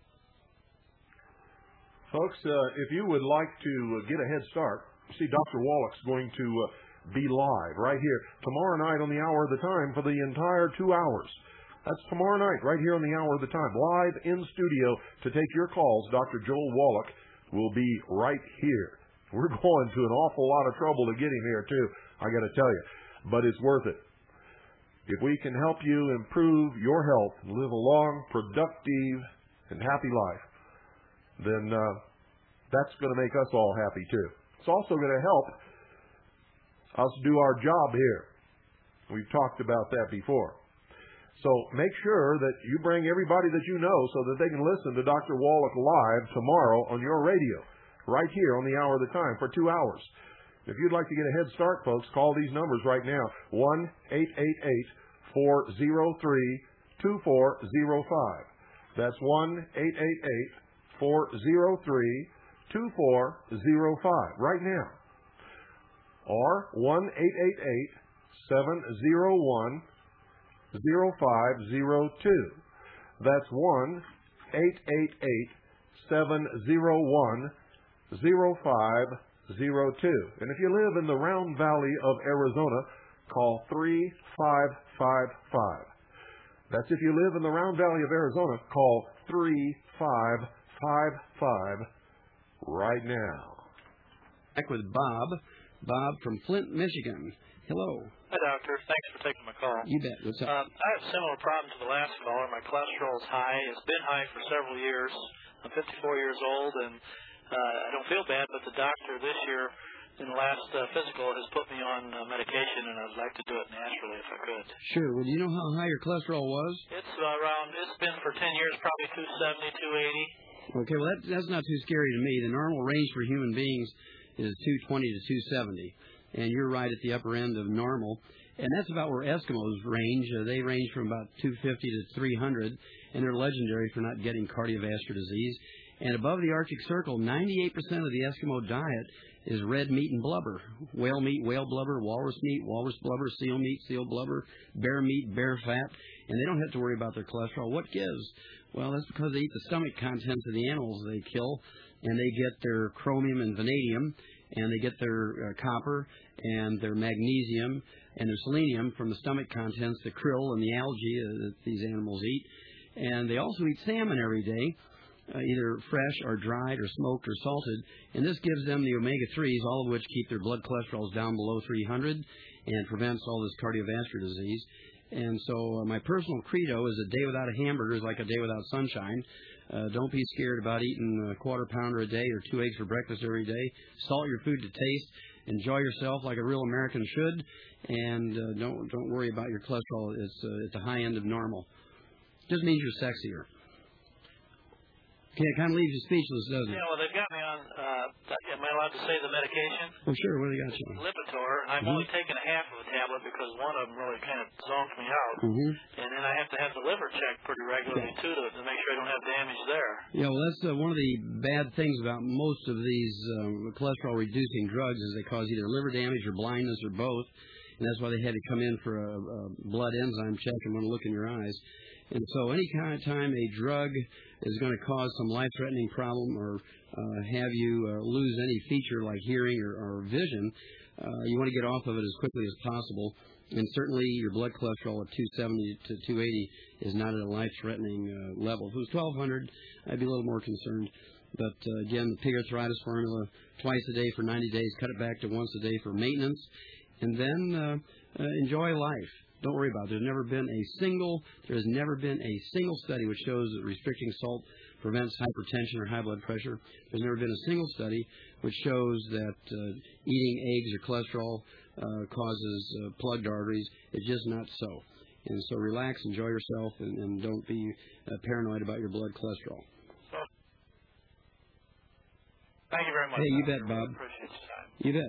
Folks, uh, if you would like to uh, get a head start, see, Doctor Wallach's going to uh, be live right here tomorrow night on the Hour of the Time for the entire two hours. That's tomorrow night right here on the Hour of the Time, live in studio to take your calls. Doctor Joel Wallach will be right here. We're going to an awful lot of trouble to get him here, too, I got to tell you. But it's worth it. If we can help you improve your health and live a long, productive, and happy life, then uh, that's going to make us all happy, too. It's also going to help us do our job here. We've talked about that before. So make sure that you bring everybody that you know so that they can listen to Doctor Wallach live tomorrow on your radio, right here on the Hour of the Time for two hours. If you'd like to get a head start, folks, call these numbers right now, one eight eight eight, four oh three, two four oh five. That's one eight eight eight, four oh three, two four oh five, right now. Or one eight eight eight, seven oh one, oh five oh two. That's one eight eight eight, seven oh one, oh five oh two. And if you live in the Round Valley of Arizona, call three five five five. That's if you live in the Round Valley of Arizona, call three five five five right now. Back with Bob. Bob from Flint, Michigan. Hello. Hi, Doctor. Thanks for taking my call. You bet. What's up? Um, I have a similar problem to the last caller. My cholesterol is high. It's been high for several years. I'm fifty-four years old, and uh, I don't feel bad, but the doctor this year in the last uh, physical has put me on uh, medication, and I'd like to do it naturally if I could. Sure. Well, do you know how high your cholesterol was? It's uh, around, it's been for ten years, probably two seventy, two eighty. Okay, well, that, that's not too scary to me. The normal range for human beings is two twenty to two seventy, and you're right at the upper end of normal. And that's about where Eskimos range. Uh, they range from about two fifty to three hundred, and they're legendary for not getting cardiovascular disease. And above the Arctic Circle, ninety-eight percent of the Eskimo diet is red meat and blubber. Whale meat, whale blubber, walrus meat, walrus blubber, seal meat, seal blubber, bear meat, bear fat. And they don't have to worry about their cholesterol. What gives? Well, that's because they eat the stomach contents of the animals they kill, and they get their chromium and vanadium, and they get their uh, copper and their magnesium and their selenium from the stomach contents, the krill and the algae uh, that these animals eat. And they also eat salmon every day, uh, either fresh or dried or smoked or salted. And this gives them the omega threes, all of which keep their blood cholesterols down below three hundred and prevents all this cardiovascular disease. And so uh, my personal credo is a day without a hamburger is like a day without sunshine. Uh, don't be scared about eating a quarter pounder a day or two eggs for breakfast every day. Salt your food to taste. Enjoy yourself like a real American should, and uh, don't don't worry about your cholesterol. It's uh, at the high end of normal. Just means you're sexier. Okay, it kind of leaves you speechless, doesn't it? Yeah, well, they've got me on, uh, am I allowed to say the medication? Oh, sure. What do you got you on? Lipitor. I've Mm-hmm. only taken a half of a tablet because one of them really kind of zonked me out. Mm-hmm. And then I have to have the liver checked pretty regularly, Yeah. too, to, to make sure I don't have damage there. Yeah, well, that's uh, one of the bad things about most of these um, cholesterol-reducing drugs is they cause either liver damage or blindness or both. And that's why they had to come in for a, a blood enzyme check and want to look in your eyes. And so any kind of time a drug is going to cause some life-threatening problem or uh, have you uh, lose any feature like hearing or, or vision, uh, you want to get off of it as quickly as possible. And certainly your blood cholesterol at two seventy to two eighty is not at a life-threatening uh, level. If it was twelve hundred, I'd be a little more concerned. But uh, again, the pig arthritis formula, twice a day for ninety days, cut it back to once a day for maintenance, and then uh, uh, enjoy life. Don't worry about it. There's never been a single, there has never been a single study which shows that restricting salt prevents hypertension or high blood pressure. There's never been a single study which shows that uh, eating eggs or cholesterol uh, causes uh, plugged arteries. It's just not so. And so relax, enjoy yourself, and, and don't be uh, paranoid about your blood cholesterol. Thank you very much. Hey, you Doctor. bet, Bob. I appreciate your time. You bet.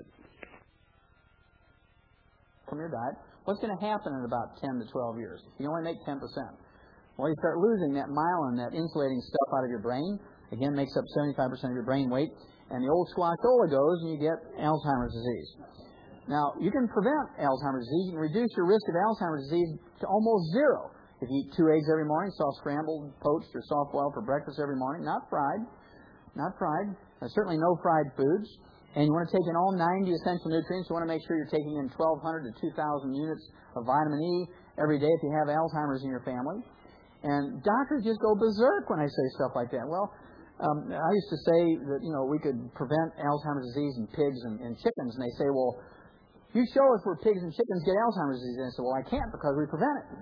From your diet, what's going to happen in about ten to twelve years? You only make ten percent. Well, you start losing that myelin, that insulating stuff out of your brain. Again, makes up seventy-five percent of your brain weight. and the old squattola goes, and you get Alzheimer's disease. Now, you can prevent Alzheimer's disease. You can reduce your risk of Alzheimer's disease to almost zero. If you eat two eggs every morning, soft scrambled, poached, or soft boiled for breakfast every morning, not fried, not fried, uh, certainly no fried foods. And you want to take in all ninety essential nutrients. You want to make sure you're taking in twelve hundred to two thousand units of vitamin E every day if you have Alzheimer's in your family. And doctors just go berserk when I say stuff like that. Well, um, I used to say that, you know, we could prevent Alzheimer's disease in pigs and, and chickens. And they say, well, you show us where pigs and chickens get Alzheimer's disease. And I said, well, I can't because we prevent it.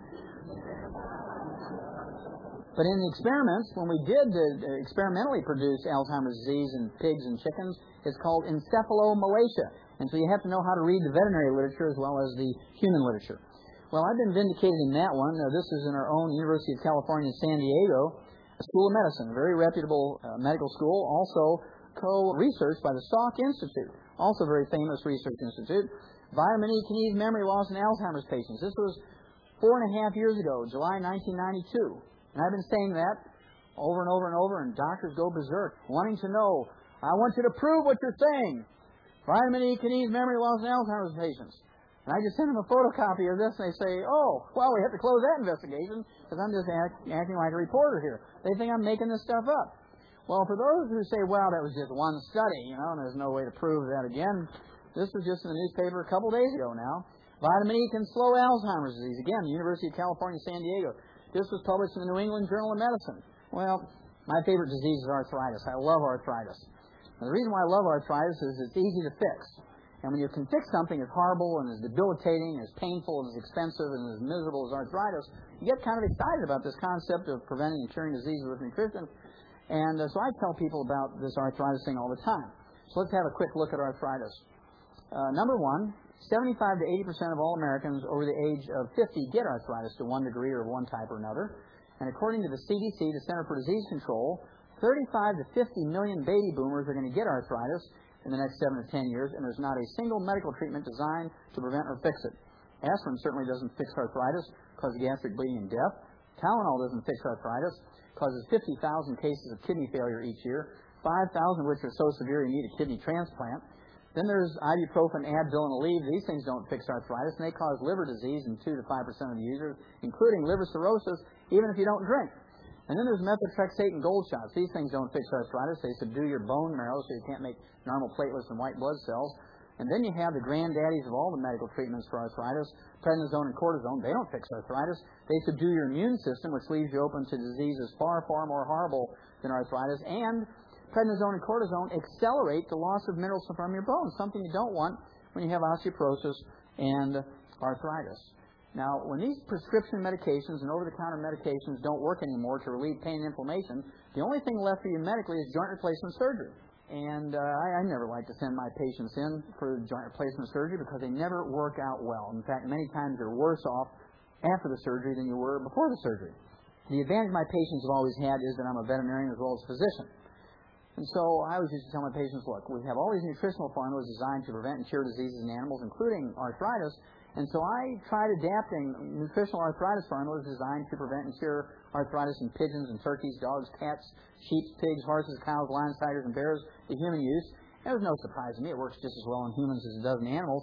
But in the experiments, when we did uh, experimentally produce Alzheimer's disease in pigs and chickens, it's called encephalomalacia. And so you have to know how to read the veterinary literature as well as the human literature. Well, I've been vindicated in that one. Uh, this is in our own University of California, San Diego, a school of medicine, a very reputable uh, medical school, also co-researched by the Salk Institute, also a very famous research institute. Vitamin E can ease memory loss in Alzheimer's patients. This was four and a half years ago, July nineteen ninety-two. And I've been saying that over and over and over, and doctors go berserk, wanting to know, I want you to prove what you're saying. Vitamin E can ease memory loss in Alzheimer's patients. And I just send them a photocopy of this, and they say, oh, well, we have to close that investigation because I'm just act, acting like a reporter here. They think I'm making this stuff up. Well, for those who say, well, that was just one study, you know, and there's no way to prove that again, this was just in the newspaper a couple days ago now. Vitamin E can slow Alzheimer's disease. Again, the University of California, San Diego. This was published in the New England Journal of Medicine. Well, my favorite disease is arthritis. I love arthritis. And the reason why I love arthritis is it's easy to fix. And when you can fix something as horrible and as debilitating, as painful, and as expensive, and as miserable as arthritis, you get kind of excited about this concept of preventing and curing diseases with nutrition. And uh, so I tell people about this arthritis thing all the time. So let's have a quick look at arthritis. Uh, number one, seventy-five to eighty percent of all Americans over the age of fifty get arthritis to one degree or one type or another. And according to the C D C, the Center for Disease Control, thirty-five to fifty million baby boomers are going to get arthritis in the next seven to ten years, and there's not a single medical treatment designed to prevent or fix it. Aspirin certainly doesn't fix arthritis, causes gastric bleeding and death. Tylenol doesn't fix arthritis, causes fifty thousand cases of kidney failure each year, five thousand of which are so severe you need a kidney transplant. Then there's ibuprofen, Advil, and Aleve. These things don't fix arthritis, and they cause liver disease in two to five percent of the users, including liver cirrhosis, even if you don't drink. And then there's methotrexate and gold shots. These things don't fix arthritis. They subdue your bone marrow so you can't make normal platelets and white blood cells. And then you have the granddaddies of all the medical treatments for arthritis, prednisone and cortisone. They don't fix arthritis. They subdue your immune system, which leaves you open to diseases far, far more horrible than arthritis. And prednisone and cortisone accelerate the loss of minerals from your bones, something you don't want when you have osteoporosis and arthritis. Now, when these prescription medications and over-the-counter medications don't work anymore to relieve pain and inflammation, the only thing left for you medically is joint replacement surgery. And uh, I, I never like to send my patients in for joint replacement surgery because they never work out well. In fact, many times you're worse off after the surgery than you were before the surgery. The advantage my patients have always had is that I'm a veterinarian as well as a physician. And so I always used to tell my patients, look, we have all these nutritional formulas designed to prevent and cure diseases in animals, including arthritis. And so I tried adapting nutritional arthritis formulas designed to prevent and cure arthritis in pigeons and turkeys, dogs, cats, sheep, pigs, horses, cows, lions, tigers, and bears to human use. And it was no surprise to me. It works just as well in humans as it does in animals.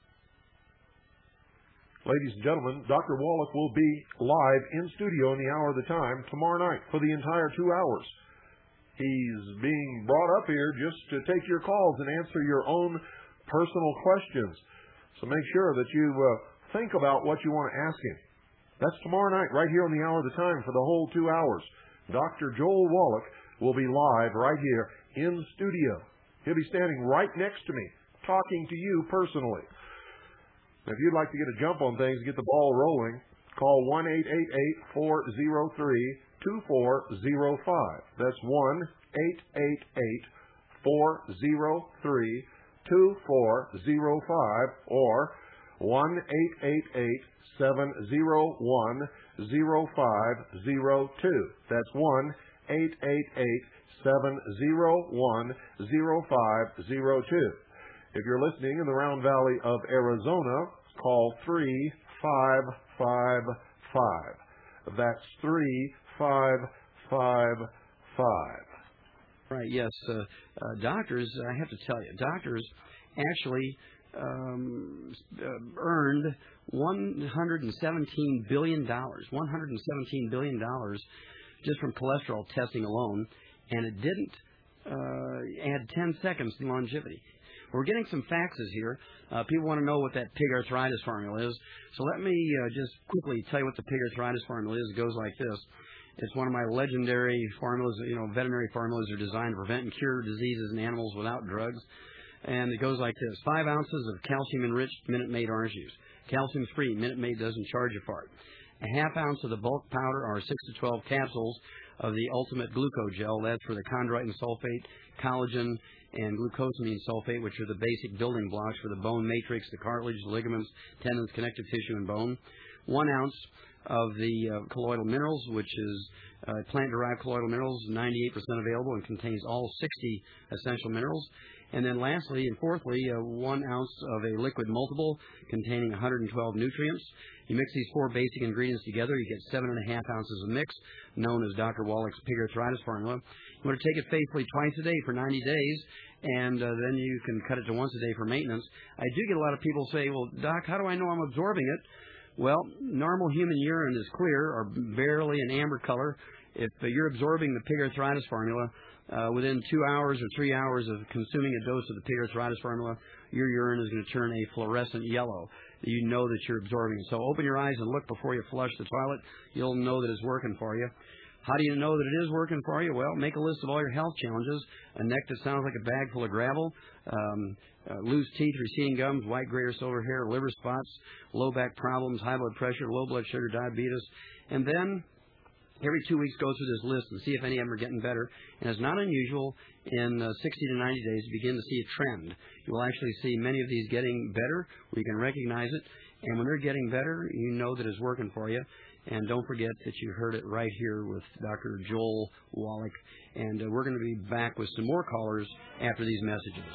Ladies and gentlemen, Doctor Wallach will be live in studio in the hour of the time tomorrow night for the entire two hours. He's being brought up here just to take your calls and answer your own personal questions. So make sure that you uh, think about what you want to ask him. That's tomorrow night, right here on the hour of the time for the whole two hours. Doctor Joel Wallach will be live right here in studio. He'll be standing right next to me, talking to you personally. If you'd like to get a jump on things, get the ball rolling, call one eight eight eight, four oh three, two four oh five. That's one eight eight eight, four oh three, two four oh five or one eight eight eight, seven oh one, oh five oh two. That's one eight eight eight, seven oh one, oh five oh two. If you're listening in the Round Valley of Arizona, call three five five five. That's three five five five. Right, yes. Uh, uh, doctors, I have to tell you, doctors actually um, uh, earned one hundred seventeen billion dollars, one hundred seventeen billion dollars just from cholesterol testing alone, and it didn't uh, add ten seconds to longevity. We're getting some faxes here. Uh, people want to know what that pig arthritis formula is. So let me uh, just quickly tell you what the pig arthritis formula is. It goes like this. It's one of my legendary formulas. You know, veterinary formulas are designed to prevent and cure diseases in animals without drugs. And it goes like this. Five ounces of calcium-enriched Minute Maid orange juice. Calcium-free. Minute Maid doesn't charge you for it. A half ounce of the bulk powder or six to twelve capsules of the Ultimate Glucogel. That's for the chondroitin sulfate, collagen, and glucosamine sulfate, which are the basic building blocks for the bone matrix, the cartilage, the ligaments, tendons, connective tissue, and bone. One ounce of the uh, colloidal minerals, which is uh, plant-derived colloidal minerals, ninety-eight percent available and contains all sixty essential minerals. And then lastly and fourthly, uh, one ounce of a liquid multiple containing one hundred twelve nutrients. You mix these four basic ingredients together, you get seven and a half ounces of mix, known as Doctor Wallach's pig arthritis formula. You want to take it faithfully twice a day for ninety days, and uh, then you can cut it to once a day for maintenance. I do get a lot of people say, well, Doc, how do I know I'm absorbing it? Well, normal human urine is clear or barely an amber color. If uh, you're absorbing the pig arthritis formula, uh, within two hours or three hours of consuming a dose of the pig arthritis formula, your urine is going to turn a fluorescent yellow. You know that you're absorbing it. So open your eyes and look before you flush the toilet. You'll know that it's working for you. How do you know that it is working for you? Well, make a list of all your health challenges. A neck that sounds like a bag full of gravel, um, uh, loose teeth, receding gums, white, gray, or silver hair, liver spots, low back problems, high blood pressure, low blood sugar, diabetes. And then every two weeks go through this list and see if any of them are getting better. And it's not unusual in uh, sixty to ninety days to begin to see a trend. You will actually see many of these getting better where you can recognize it. And when they're getting better, you know that it's working for you. And don't forget that you heard it right here with Doctor Joel Wallach. And uh, we're going to be back with some more callers after these messages.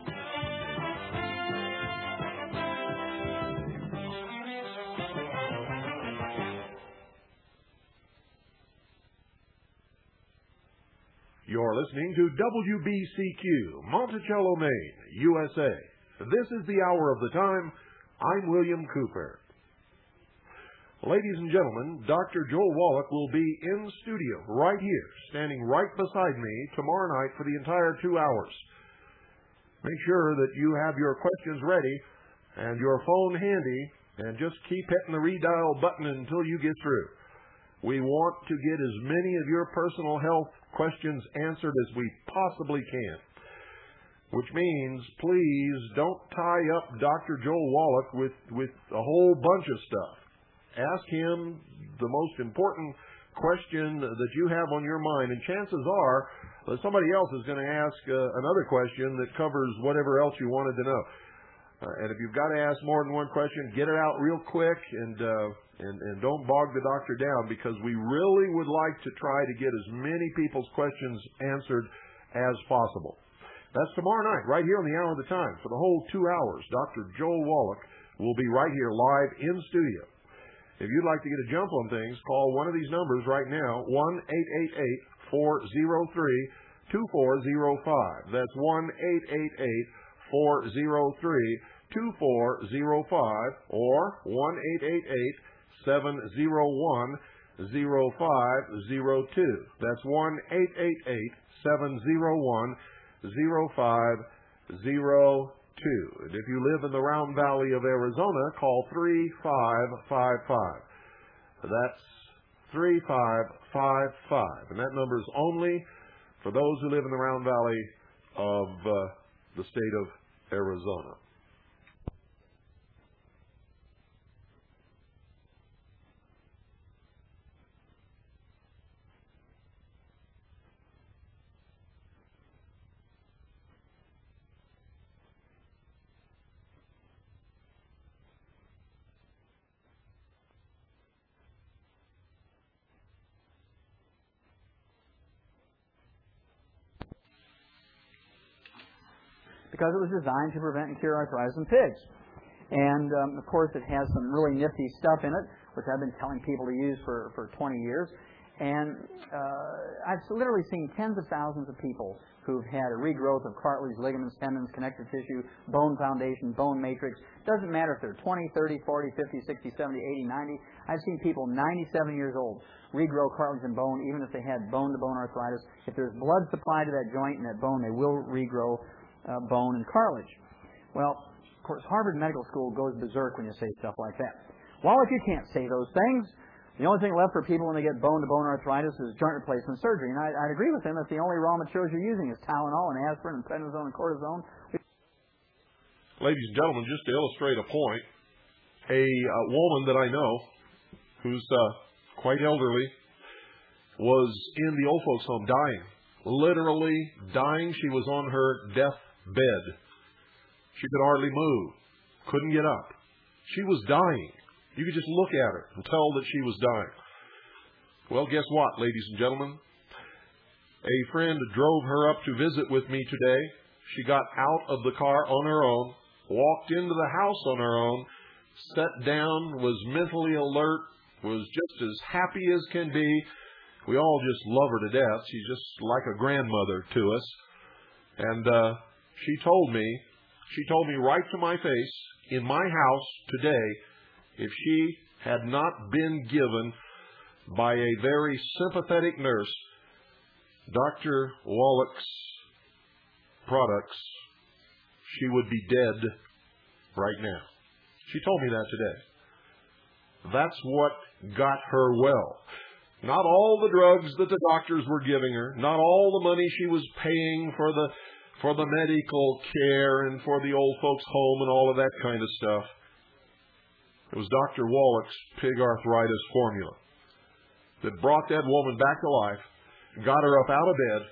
You're listening to W B C Q, Monticello, Maine, U S A. This is the hour of the time. I'm William Cooper. Ladies and gentlemen, Doctor Joel Wallach will be in studio right here, standing right beside me tomorrow night for the entire two hours. Make sure that you have your questions ready and your phone handy, and just keep hitting the redial button until you get through. We want to get as many of your personal health questions answered as we possibly can, which means please don't tie up Doctor Joel Wallach with, with a whole bunch of stuff. Ask him the most important question that you have on your mind, and chances are that somebody else is going to ask uh, another question that covers whatever else you wanted to know. Uh, and if you've got to ask more than one question, get it out real quick, and, uh, and and don't bog the doctor down, because we really would like to try to get as many people's questions answered as possible. That's tomorrow night, right here on the Hour of the Time. For the whole two hours, Doctor Joel Wallach will be right here live in studio. If you'd like to get a jump on things, call one of these numbers right now, one eight eight eight, four oh three, two four oh five. That's one eight eight eight, four oh three, two four oh five, or one eight eight eight, seven oh one, oh five oh two. That's one eight eight eight, seven oh one, oh five oh two. And if you live in the Round Valley of Arizona, call three five five five. That's three five five five. And that number is only for those who live in the Round Valley of uh, the state of Arizona. Because it was designed to prevent and cure arthritis in pigs. And, um, of course, it has some really nifty stuff in it, which I've been telling people to use for, for twenty years. And uh, I've literally seen tens of thousands of people who've had a regrowth of cartilage, ligaments, tendons, connective tissue, bone foundation, bone matrix. Doesn't matter if they're twenty, thirty, forty, fifty, sixty, seventy, eighty, ninety. I've seen people ninety-seven years old regrow cartilage and bone even if they had bone-to-bone arthritis. If there's blood supply to that joint and that bone, they will regrow uh, bone and cartilage. Well, of course, Harvard Medical School goes berserk when you say stuff like that. Well, if you can't say those things, the only thing left for people when they get bone-to-bone arthritis is joint replacement surgery. And I, I'd agree with him if the only raw materials you're using is Tylenol and aspirin and prednisone and cortisone. Ladies and gentlemen, just to illustrate a point, a uh, woman that I know who's uh, quite elderly was in the old folks' home dying. Literally dying. She was on her deathbed. She could hardly move. Couldn't get up. She was dying. You could just look at her and tell that she was dying. Well, guess what, ladies and gentlemen? A friend drove her up to visit with me today. She got out of the car on her own, walked into the house on her own, sat down, was mentally alert, was just as happy as can be. We all just love her to death. She's just like a grandmother to us. And uh, she told me, she told me right to my face, in my house today, if she had not been given by a very sympathetic nurse Doctor Wallach's products, she would be dead right now. She told me that today. That's what got her well. Not all the drugs that the doctors were giving her, not all the money she was paying for the for the medical care and for the old folks' home and all of that kind of stuff. It was Doctor Wallach's pig arthritis formula that brought that woman back to life, got her up out of bed,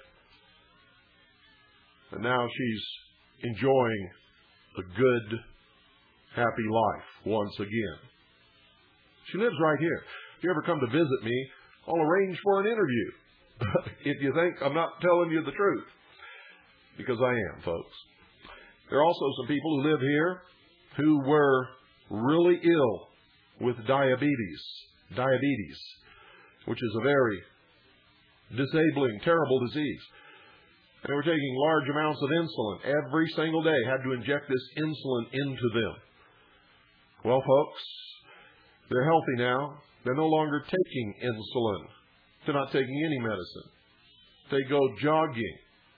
and now she's enjoying a good, happy life once again. She lives right here. If you ever come to visit me, I'll arrange for an interview. If you think I'm not telling you the truth. Because I am, folks. There are also some people who live here who were really ill with diabetes. Diabetes, which is a very disabling, terrible disease. They were taking large amounts of insulin every single day, had to inject this insulin into them. Well, folks, they're healthy now. They're no longer taking insulin. They're not taking any medicine. They go jogging.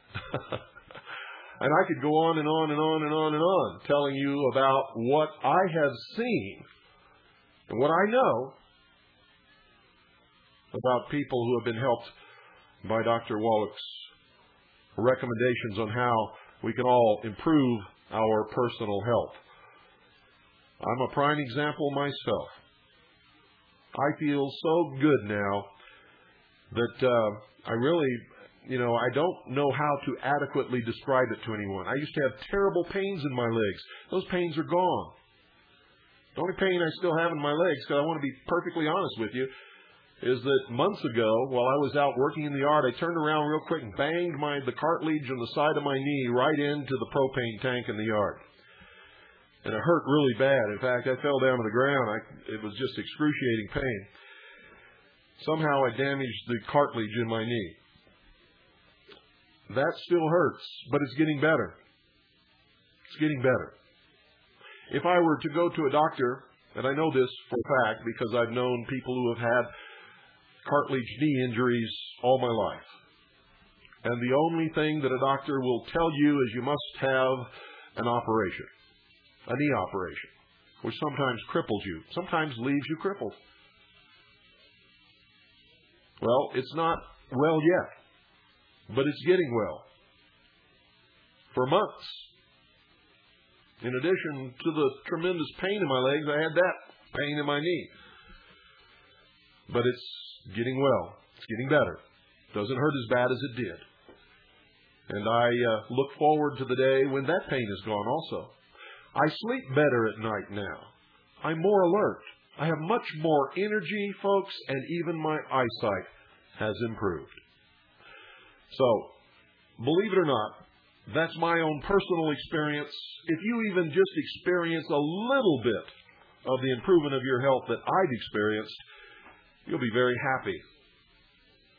And I could go on and on and on and on and on telling you about what I have seen and what I know about people who have been helped by Doctor Wallach's recommendations on how we can all improve our personal health. I'm a prime example myself. I feel so good now that uh, I really, you know, I don't know how to adequately describe it to anyone. I used to have terrible pains in my legs. Those pains are gone. The only pain I still have in my legs, because I want to be perfectly honest with you, is that months ago, while I was out working in the yard, I turned around real quick and banged my the cartilage on the side of my knee right into the propane tank in the yard. And it hurt really bad. In fact, I fell down to the ground. I, it was just excruciating pain. Somehow I damaged the cartilage in my knee. That still hurts, but it's getting better. It's getting better. If I were to go to a doctor, and I know this for a fact because I've known people who have had cartilage knee injuries all my life. And the only thing that a doctor will tell you is you must have an operation, a knee operation, which sometimes cripples you, sometimes leaves you crippled. Well, it's not well yet, but it's getting well. For months. In addition to the tremendous pain in my legs, I had that pain in my knee. But it's getting well. It's getting better. Doesn't hurt as bad as it did. And I uh, look forward to the day when that pain is gone also. I sleep better at night now. I'm more alert. I have much more energy, folks, and even my eyesight has improved. So, believe it or not, that's my own personal experience. If you even just experience a little bit of the improvement of your health that I've experienced, you'll be very happy.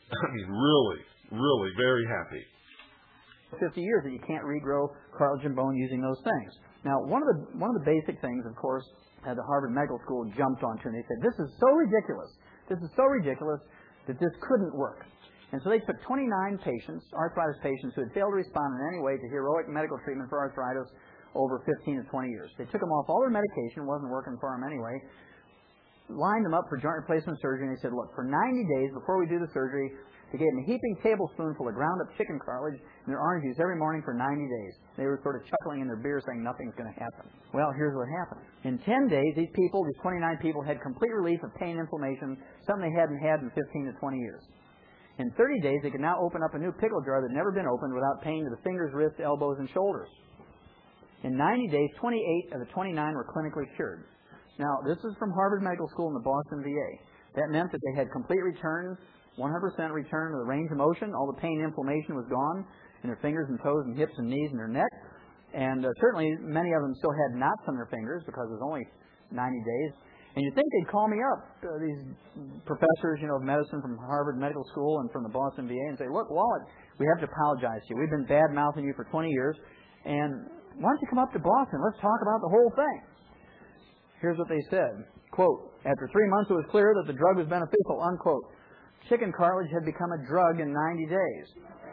I mean, really, really very happy. fifty years that you can't regrow cartilage and bone using those things. Now, one of the one of the basic things, of course, that the Harvard Medical School jumped onto, and they said, this is so ridiculous, this is so ridiculous that this couldn't work. And so they took twenty-nine patients, arthritis patients, who had failed to respond in any way to heroic medical treatment for arthritis over fifteen to twenty years. They took them off all their medication, wasn't working for them anyway, lined them up for joint replacement surgery, and they said, look, for ninety days before we do the surgery, they gave them a heaping tablespoonful of ground-up chicken cartilage in their orange juice every morning for ninety days. They were sort of chuckling in their beer saying nothing's going to happen. Well, here's what happened. In ten days, these people, these twenty-nine people, had complete relief of pain and inflammation, something they hadn't had in fifteen to twenty years. In thirty days, they could now open up a new pickle jar that had never been opened without pain to the fingers, wrists, elbows, and shoulders. In ninety days, twenty-eight of the twenty-nine were clinically cured. Now, this is from Harvard Medical School and the Boston V A. That meant that they had complete return, one hundred percent return to the range of motion. All the pain and inflammation was gone in their fingers and toes and hips and knees and their neck. And uh, certainly many of them still had knots on their fingers because it was only ninety days. And you'd think they'd call me up, uh, these professors, you know, of medicine from Harvard Medical School and from the Boston V A, and say, look, Wallet, we have to apologize to you. We've been bad-mouthing you for twenty years, and why don't you come up to Boston? Let's talk about the whole thing. Here's what they said. Quote, after three months it was clear that the drug was beneficial, unquote. Chicken cartilage had become a drug in ninety days.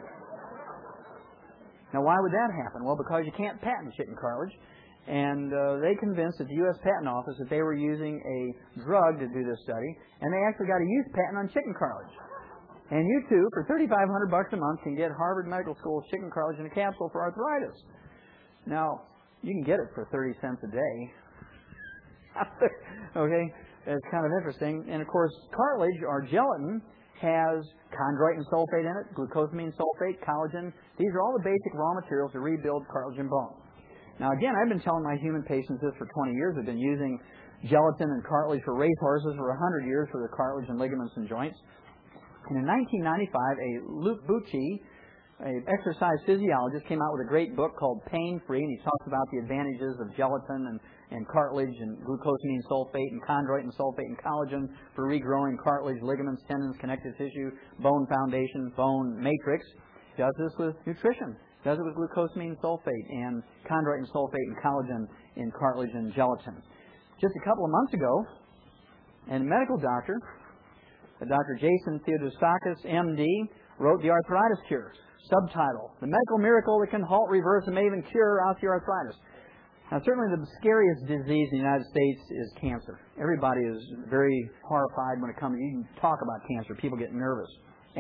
Now, why would that happen? Well, because you can't patent chicken cartilage. And uh, they convinced at the U S Patent Office that they were using a drug to do this study, and they actually got a use patent on chicken cartilage. And you too, for thirty-five hundred bucks a month, can get Harvard Medical School's chicken cartilage in a capsule for arthritis. Now, you can get it for thirty cents a day. Okay, it's kind of interesting. And of course, cartilage or gelatin has chondroitin sulfate in it, glucosamine sulfate, collagen. These are all the basic raw materials to rebuild cartilage and bone. Now, again, I've been telling my human patients this for twenty years. I've been using gelatin and cartilage for racehorses for one hundred years for their cartilage and ligaments and joints. And in nineteen ninety-five, a Luke Bucci, an exercise physiologist, came out with a great book called Pain Free, and he talks about the advantages of gelatin and, and cartilage and glucosamine sulfate and chondroitin sulfate and collagen for regrowing cartilage, ligaments, tendons, connective tissue, bone foundation, bone matrix. He does this with nutrition. He does it with glucosamine sulfate and chondroitin sulfate and collagen in cartilage and gelatin. Just a couple of months ago, a medical doctor, Doctor Jason Theodosakis, M D, wrote The Arthritis Cure. Subtitle, The Medical Miracle That Can Halt, Reverse, and May Even Cure Osteoarthritis. Now, certainly the scariest disease in the United States is cancer. Everybody is very horrified when it comes, you can talk about cancer, people get nervous.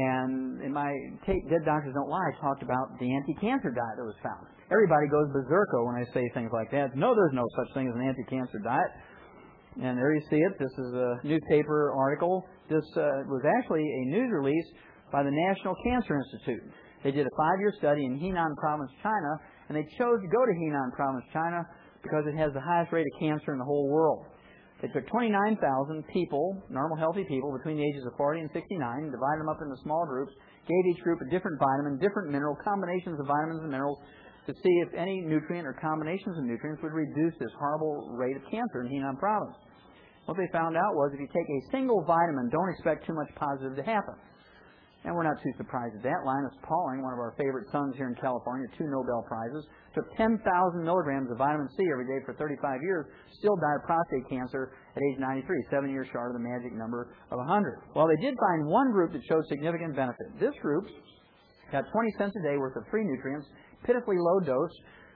And in my tape, Dead Doctors Don't Lie, I talked about the anti-cancer diet that was found. Everybody goes berserko when I say things like that. No, there's no such thing as an anti-cancer diet. And there you see it. This is a newspaper article. This uh, was actually a news release by the National Cancer Institute. They did a five-year study in Henan Province, China, and they chose to go to Henan Province, China, because it has the highest rate of cancer in the whole world. They took twenty-nine thousand people, normal, healthy people, between the ages of forty and sixty-nine, divided them up into small groups, gave each group a different vitamin, different mineral, combinations of vitamins and minerals, to see if any nutrient or combinations of nutrients would reduce this horrible rate of cancer in Henan Province. What they found out was if you take a single vitamin, don't expect too much positive to happen. And we're not too surprised at that. Linus Pauling, one of our favorite sons here in California, two Nobel Prizes, took ten thousand milligrams of vitamin C every day for thirty-five years, still died of prostate cancer at age ninety-three, seven years short of the magic number of one hundred. Well, they did find one group that showed significant benefit. This group got twenty cents a day worth of free nutrients, pitifully low dose,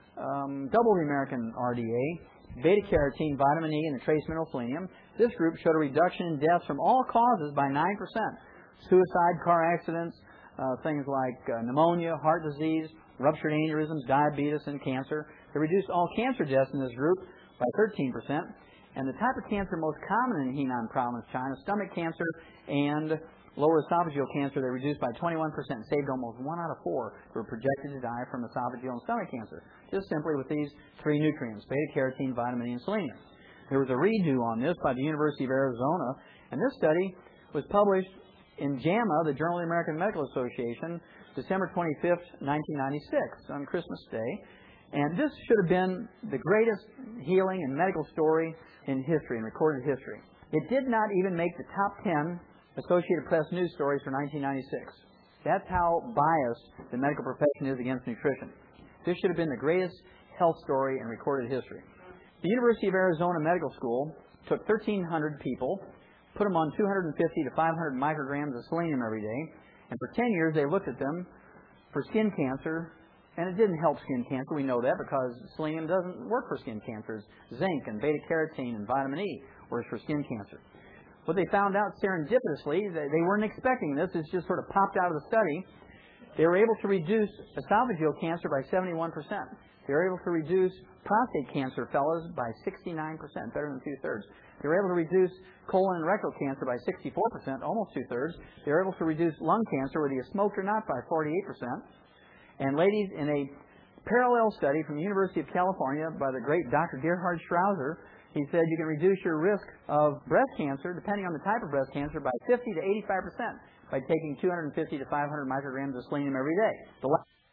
um, double the American R D A, beta-carotene, vitamin E, and the trace mineral selenium. This group showed a reduction in deaths from all causes by nine percent. Suicide, car accidents, uh, things like uh, pneumonia, heart disease, ruptured aneurysms, diabetes, and cancer. They reduced all cancer deaths in this group by thirteen percent. And the type of cancer most common in Henan Province, China, stomach cancer and lower esophageal cancer, they reduced by twenty-one percent, saved almost one out of four who were projected to die from esophageal and stomach cancer, just simply with these three nutrients, beta-carotene, vitamin E, and selenium. There was a redo on this by the University of Arizona, and this study was published in JAMA, the Journal of the American Medical Association, December twenty-fifth, nineteen ninety-six, on Christmas Day. And this should have been the greatest healing and medical story in history, in recorded history. It did not even make the top ten Associated Press news stories for nineteen ninety-six. That's how biased the medical profession is against nutrition. This should have been the greatest health story in recorded history. The University of Arizona Medical School took thirteen hundred people, put them on two hundred fifty to five hundred micrograms of selenium every day, and for ten years they looked at them for skin cancer, and it didn't help skin cancer. We know that because selenium doesn't work for skin cancers. Zinc and beta-carotene and vitamin E works for skin cancer. What they found out serendipitously, they weren't expecting this, it just sort of popped out of the study. They were able to reduce esophageal cancer by seventy-one percent. They were able to reduce prostate cancer, fellas, by sixty-nine percent, better than two-thirds. They were able to reduce colon and rectal cancer by sixty-four percent, almost two-thirds. They were able to reduce lung cancer, whether you smoked or not, by forty-eight percent. And ladies, in a parallel study from the University of California by the great Doctor Gerhard Strauser, he said you can reduce your risk of breast cancer, depending on the type of breast cancer, by fifty to eighty-five percent by taking two hundred fifty to five hundred micrograms of selenium every day. The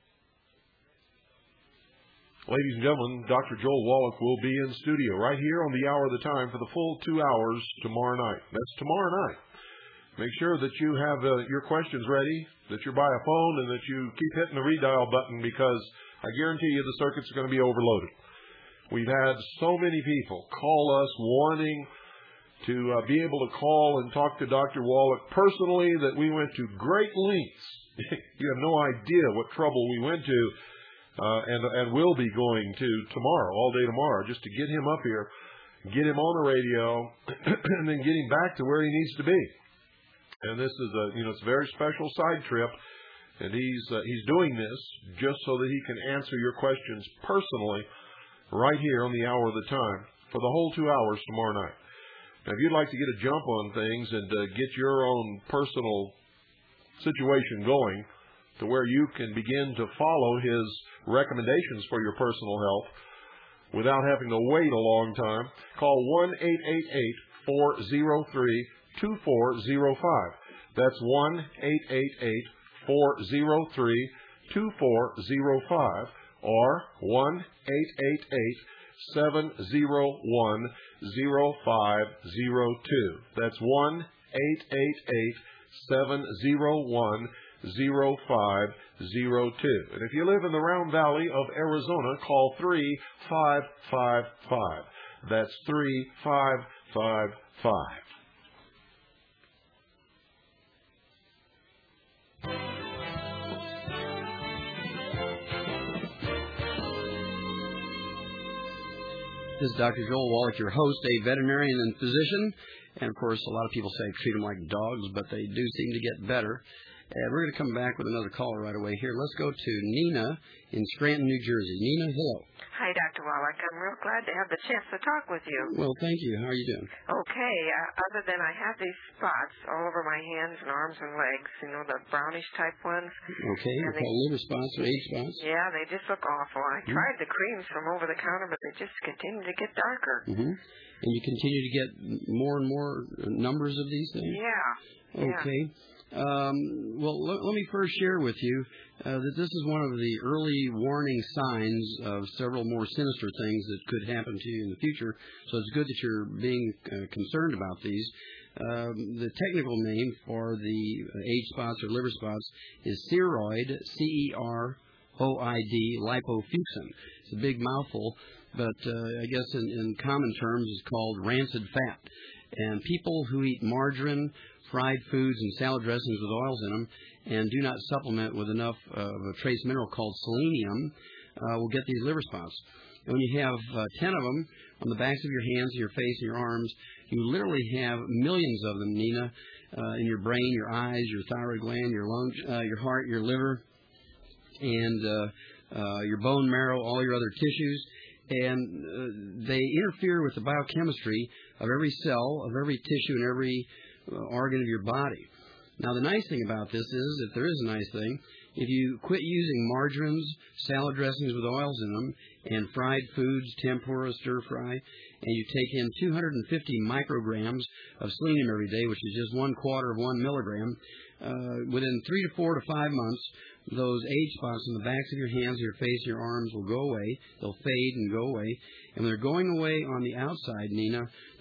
Ladies and gentlemen, Doctor Joel Wallach will be in studio right here on the Hour of the Time for the full two hours tomorrow night. That's tomorrow night. Make sure that you have uh, your questions ready, that you're by a phone, and that you keep hitting the redial button, because I guarantee you the circuits are going to be overloaded. We've had so many people call us wanting to uh, be able to call and talk to Doctor Wallach personally, that we went to great lengths. You have no idea what trouble we went to. Uh, and and will be going to tomorrow, all day tomorrow, just to get him up here, get him on the radio, and then get him back to where he needs to be. And this is a you know it's a very special side trip, and he's uh, he's doing this just so that he can answer your questions personally, right here on the Hour of the Time for the whole two hours tomorrow night. Now, if you'd like to get a jump on things and uh, get your own personal situation going, to where you can begin to follow his recommendations for your personal health without having to wait a long time, call one eight eight eight, four oh three, two four oh five. That's one eight eight eight, four oh three, two four oh five or one eight eight eight, seven oh one, oh five oh two. That's one eight eight eight, seven oh one, oh five oh two. And if you live in the Round Valley of Arizona, call three five five five. That's three five five five. This is Doctor Joel Wallach, your host, a veterinarian and physician. And, of course, a lot of people say treat them like dogs, but they do seem to get better. And we're going to come back with another caller right away here. Let's go to Nina in Scranton, New Jersey. Nina, hello. Hi, Doctor Wallach. I'm real glad to have the chance to talk with you. Well, thank you. How are you doing? Okay. Uh, other than I have these spots all over my hands and arms and legs, you know, the brownish type ones. Okay. They're called liver spots or age spots? Yeah, they just look awful. I mm-hmm. tried the creams from over the counter, but they just continue to get darker. Mm-hmm. And you continue to get more and more numbers of these things? Yeah. Okay. Yeah. Um, well, let, let me first share with you uh, that this is one of the early warning signs of several more sinister things that could happen to you in the future. So it's good that you're being uh, concerned about these. Um, the technical name for the age spots or liver spots is ceroid, C E R O I D, lipofuscin. It's a big mouthful, but uh, I guess in, in common terms it's called rancid fat. And people who eat margarine, fried foods, and salad dressings with oils in them, and do not supplement with enough uh, of a trace mineral called selenium, uh, will get these liver spots. And when you have uh, ten of them on the backs of your hands, your face, and your arms, you literally have millions of them, Nina, uh, in your brain, your eyes, your thyroid gland, your lungs, uh, your heart, your liver, and uh, uh, your bone marrow, all your other tissues. And uh, they interfere with the biochemistry of every cell, of every tissue, and every uh, organ of your body. Now, the nice thing about this is, if there is a nice thing, if you quit using margarines, salad dressings with oils in them, and fried foods, tempura, stir-fry, and you take in two hundred fifty micrograms of selenium every day, which is just one quarter of one milligram, uh, within three to four to five months, those age spots on the backs of your hands, your face, your arms will go away. They'll fade and go away. And when they're going away on the outside, Nina,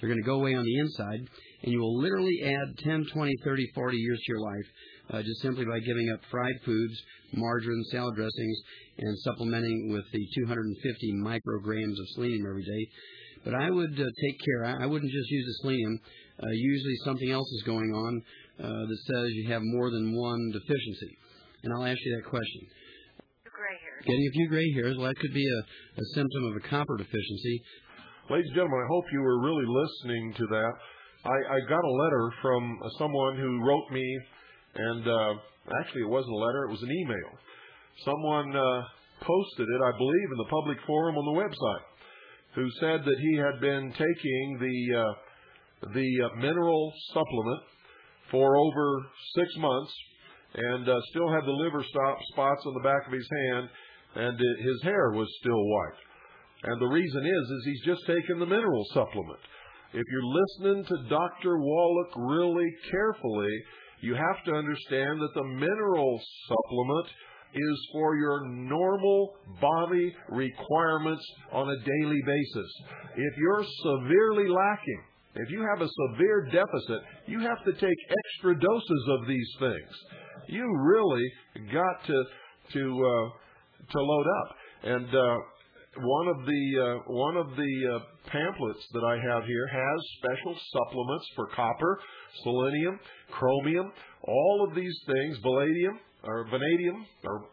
They're going to go away on the inside, and you will literally add ten, twenty, thirty, forty years to your life uh, just simply by giving up fried foods, margarine, salad dressings, and supplementing with the two hundred fifty micrograms of selenium every day. But I would uh, take care. I, I wouldn't just use the selenium. Uh, usually something else is going on uh, that says you have more than one deficiency. And I'll ask you that question. Gray hairs. Getting a few gray hairs, well, that could be a, a symptom of a copper deficiency. Ladies and gentlemen, I hope you were really listening to that. I, I got a letter from someone who wrote me, and uh, actually it wasn't a letter, it was an email. Someone uh, posted it, I believe, in the public forum on the website, who said that he had been taking the uh, the uh, mineral supplement for over six months and uh, still had the liver stop spots on the back of his hand, and it, his hair was still white. And the reason is, is he's just taken the mineral supplement. If you're listening to Doctor Wallach really carefully, you have to understand that the mineral supplement is for your normal body requirements on a daily basis. If you're severely lacking, if you have a severe deficit, you have to take extra doses of these things. You really got to to uh, to load up. And uh, one of the uh, one of the uh, pamphlets that I have here has special supplements for copper, selenium, chromium, all of these things, palladium or vanadium, or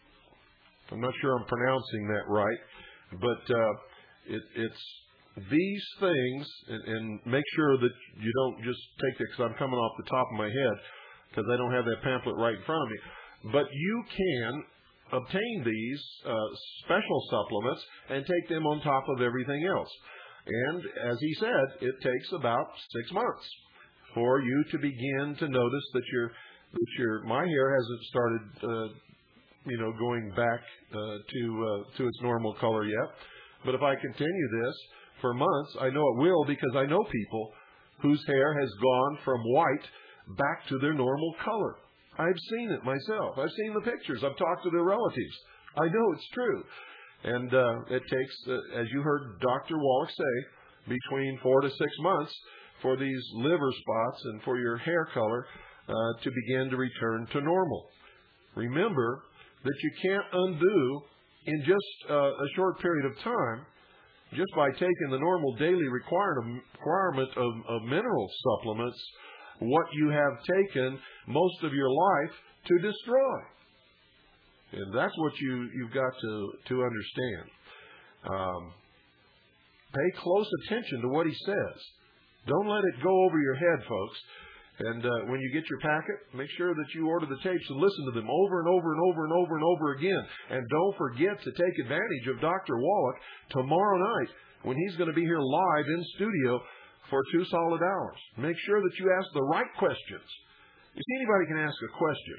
I'm not sure I'm pronouncing that right, but uh, it, it's these things, and, and make sure that you don't just take it because I'm coming off the top of my head because I don't have that pamphlet right in front of me. But you can obtain these uh, special supplements and take them on top of everything else. And as he said, it takes about six months for you to begin to notice that your that your my hair hasn't started, uh, you know, going back uh, to uh, to its normal color yet. But if I continue this for months, I know it will, because I know people whose hair has gone from white back to their normal color. I've seen it myself. I've seen the pictures. I've talked to their relatives. I know it's true. And uh, it takes, uh, as you heard Doctor Wallach say, between four to six months for these liver spots and for your hair color uh, to begin to return to normal. Remember that you can't undo in just uh, a short period of time, just by taking the normal daily requirement of, of mineral supplements, what you have taken most of your life to destroy. And that's what you, you've got to, to understand. Um, pay close attention to what he says. Don't let it go over your head, folks. And uh, when you get your packet, make sure that you order the tapes and listen to them over and over and over and over and over again. And don't forget to take advantage of Doctor Wallach tomorrow night when he's going to be here live in studio for two solid hours. Make sure that you ask the right questions. You see, anybody can ask a question,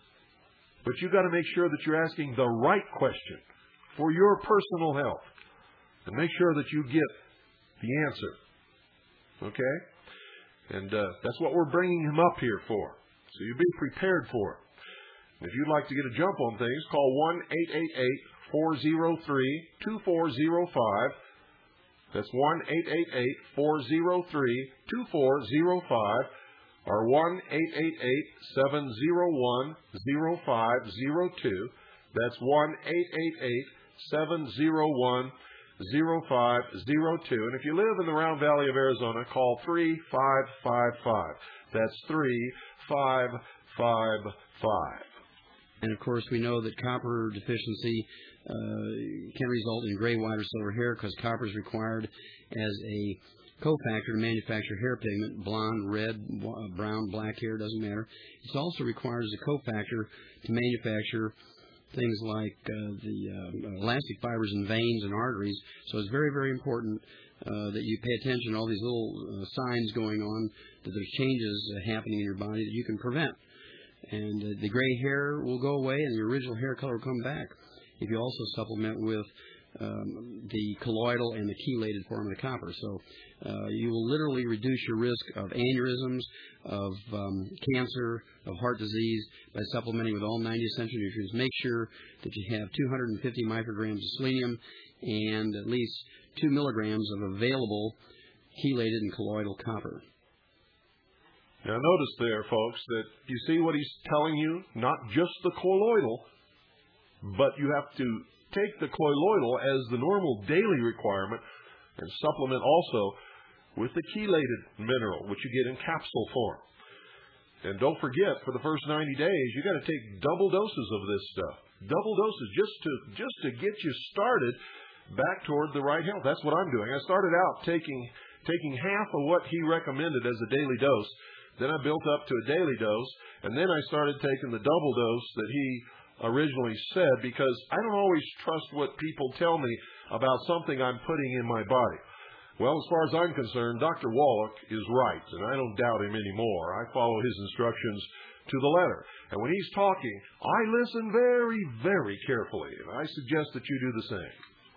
but you've got to make sure that you're asking the right question for your personal health. And make sure that you get the answer. Okay? And uh, that's what we're bringing him up here for. So you be prepared for it. If you'd like to get a jump on things, call one eight eight eight, four oh three, two four oh five. That's one eight eight eight, four oh three, two four oh five. Or one eight eight eight, seven oh one, oh five oh two. That's one eight eight eight, seven oh one, oh five oh two. And if you live in the Round Valley of Arizona, call three five five five. That's three five five five. And, of course, we know that copper deficiency uh, can result in gray, white, or silver hair because copper is required as a cofactor to manufacture hair pigment, blonde, red, brown, black hair, doesn't matter. It's also required as a cofactor to manufacture things like uh, the uh, elastic fibers in veins and arteries. So it's very, very important uh, that you pay attention to all these little uh, signs going on, that there's changes uh, happening in your body that you can prevent. And uh, the gray hair will go away and the original hair color will come back if you also supplement with um, the colloidal and the chelated form of the copper. So uh, you will literally reduce your risk of aneurysms, of um, cancer, of heart disease by supplementing with all ninety essential nutrients. Make sure that you have two hundred fifty micrograms of selenium and at least two milligrams of available chelated and colloidal copper. Now notice there, folks, that you see what he's telling you? Not just the colloidal, but you have to take the colloidal as the normal daily requirement and supplement also with the chelated mineral, which you get in capsule form. And don't forget, for the first ninety days, you got to take double doses of this stuff. Double doses just to just to get you started back toward the right health. That's what I'm doing. I started out taking taking half of what he recommended as a daily dose. Then I built up to a daily dose, and then I started taking the double dose that he originally said, because I don't always trust what people tell me about something I'm putting in my body. Well, as far as I'm concerned, Doctor Wallach is right, and I don't doubt him anymore. I follow his instructions to the letter. And when he's talking, I listen very, very carefully, and I suggest that you do the same.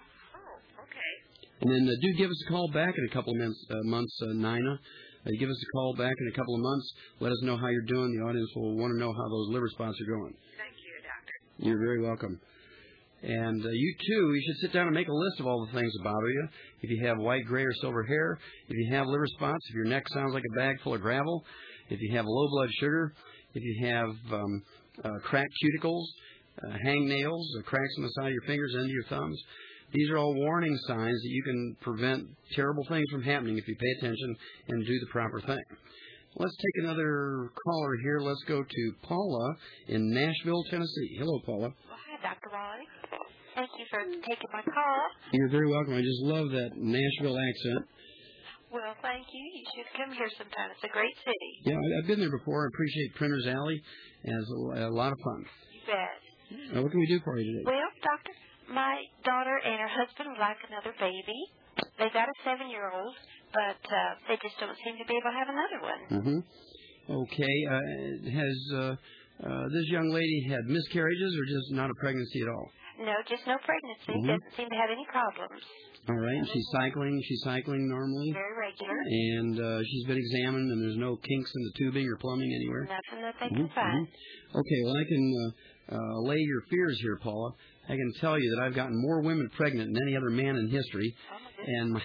Oh, okay. And then uh, do give us a call back in a couple of months, uh, months uh, Nina. Uh, give us a call back in a couple of months. Let us know how you're doing. The audience will want to know how those liver spots are going. Thank you, Doctor. You're very welcome. And uh, you, too, you should sit down and make a list of all the things that bother you. If you have white, gray, or silver hair, if you have liver spots, if your neck sounds like a bag full of gravel, if you have low blood sugar, if you have um, uh, cracked cuticles, uh, hangnails, uh, cracks on the side of your fingers, end of your thumbs, these are all warning signs that you can prevent terrible things from happening if you pay attention and do the proper thing. Let's take another caller here. Let's go to Paula in Nashville, Tennessee. Hello, Paula. Well, hi, Doctor Wally. Thank you for taking my call. You're very welcome. I just love that Nashville accent. Well, thank you. You should come here sometime. It's a great city. Yeah, I've been there before. I appreciate Printer's Alley. It's a, a lot of fun. You bet. Now, what can we do for you today? Well, Doctor, my daughter and her husband would like another baby. They've got a seven-year-old, but uh, they just don't seem to be able to have another one. Mm-hmm. Okay. Uh, has uh, uh, this young lady had miscarriages or just not a pregnancy at all? No, just no pregnancy. Mm-hmm. Doesn't seem to have any problems. All right. And she's cycling. She's cycling normally. Very regular. And uh, she's been examined, and there's no kinks in the tubing or plumbing anywhere? Nothing that they mm-hmm. can find. Mm-hmm. Okay. Well, I can uh, uh, allay your fears here, Paula. I can tell you that I've gotten more women pregnant than any other man in history. Oh, my and my,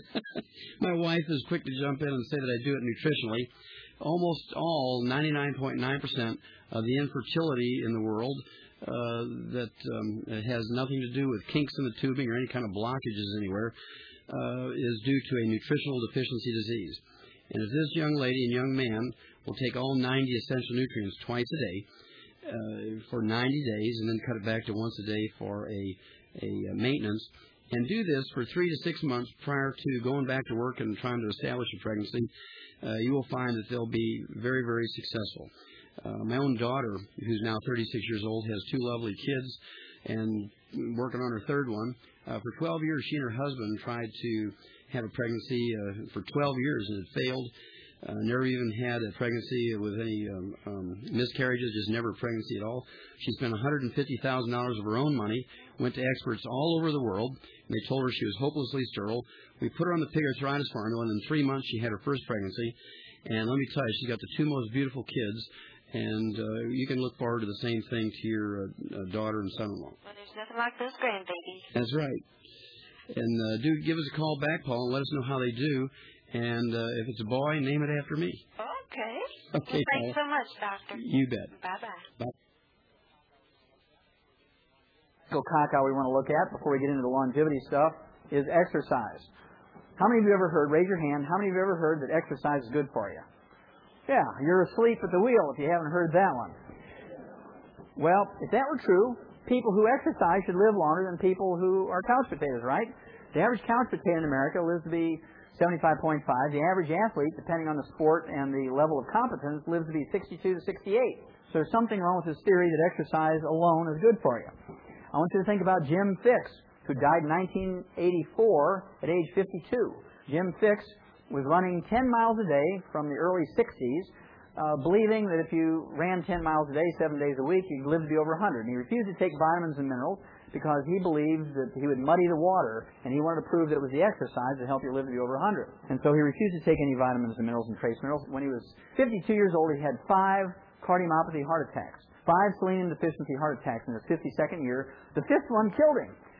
my wife is quick to jump in and say that I do it nutritionally. Almost all, ninety-nine point nine percent of the infertility in the world uh, that um, has nothing to do with kinks in the tubing or any kind of blockages anywhere uh, is due to a nutritional deficiency disease. And if this young lady and young man will take all ninety essential nutrients twice a day, Uh, for ninety days and then cut it back to once a day for a, a maintenance, and do this for three to six months prior to going back to work and trying to establish a pregnancy, uh, you will find that they'll be very, very successful. Uh, my own daughter, who's now thirty-six years old, has two lovely kids and working on her third one. Uh, for twelve years, she and her husband tried to have a pregnancy uh, for twelve years, and it failed. Uh, never even had a pregnancy with any um, um, miscarriages, just never a pregnancy at all. She spent one hundred fifty thousand dollars of her own money, went to experts all over the world, and they told her she was hopelessly sterile. We put her on the pig arthritis formula, and in three months she had her first pregnancy. And let me tell you, she's got the two most beautiful kids, and uh, you can look forward to the same thing to your uh, uh, daughter and son-in-law. Well, there's nothing like those grandbabies. That's right. And uh, do give us a call back, Paul, and let us know how they do. And uh, if it's a boy, name it after me. Okay. Okay, well, thanks Paul. so much, Doctor. You bet. Bye-bye. Bye. Caca we want to look at before we get into the longevity stuff is exercise. How many of you ever heard, raise your hand, how many of you ever heard that exercise is good for you? Yeah, you're asleep at the wheel if you haven't heard that one. Well, if that were true, people who exercise should live longer than people who are couch potatoes, right? The average couch potato in America lives to be seventy-five point five. The average athlete, depending on the sport and the level of competence, lives to be sixty-two to sixty-eight. So there's something wrong with this theory that exercise alone is good for you. I want you to think about Jim Fixx, who died in nineteen eighty-four at age fifty-two. Jim Fixx was running ten miles a day from the early sixties, uh, believing that if you ran ten miles a day, seven days a week, you'd live to be over one hundred. And he refused to take vitamins and minerals because he believed that he would muddy the water, and he wanted to prove that it was the exercise that helped you live to be over one hundred. And so he refused to take any vitamins and minerals and trace minerals. When he was fifty-two years old, he had five cardiomyopathy heart attacks, five selenium deficiency heart attacks in his fifty-second year. The fifth one killed him.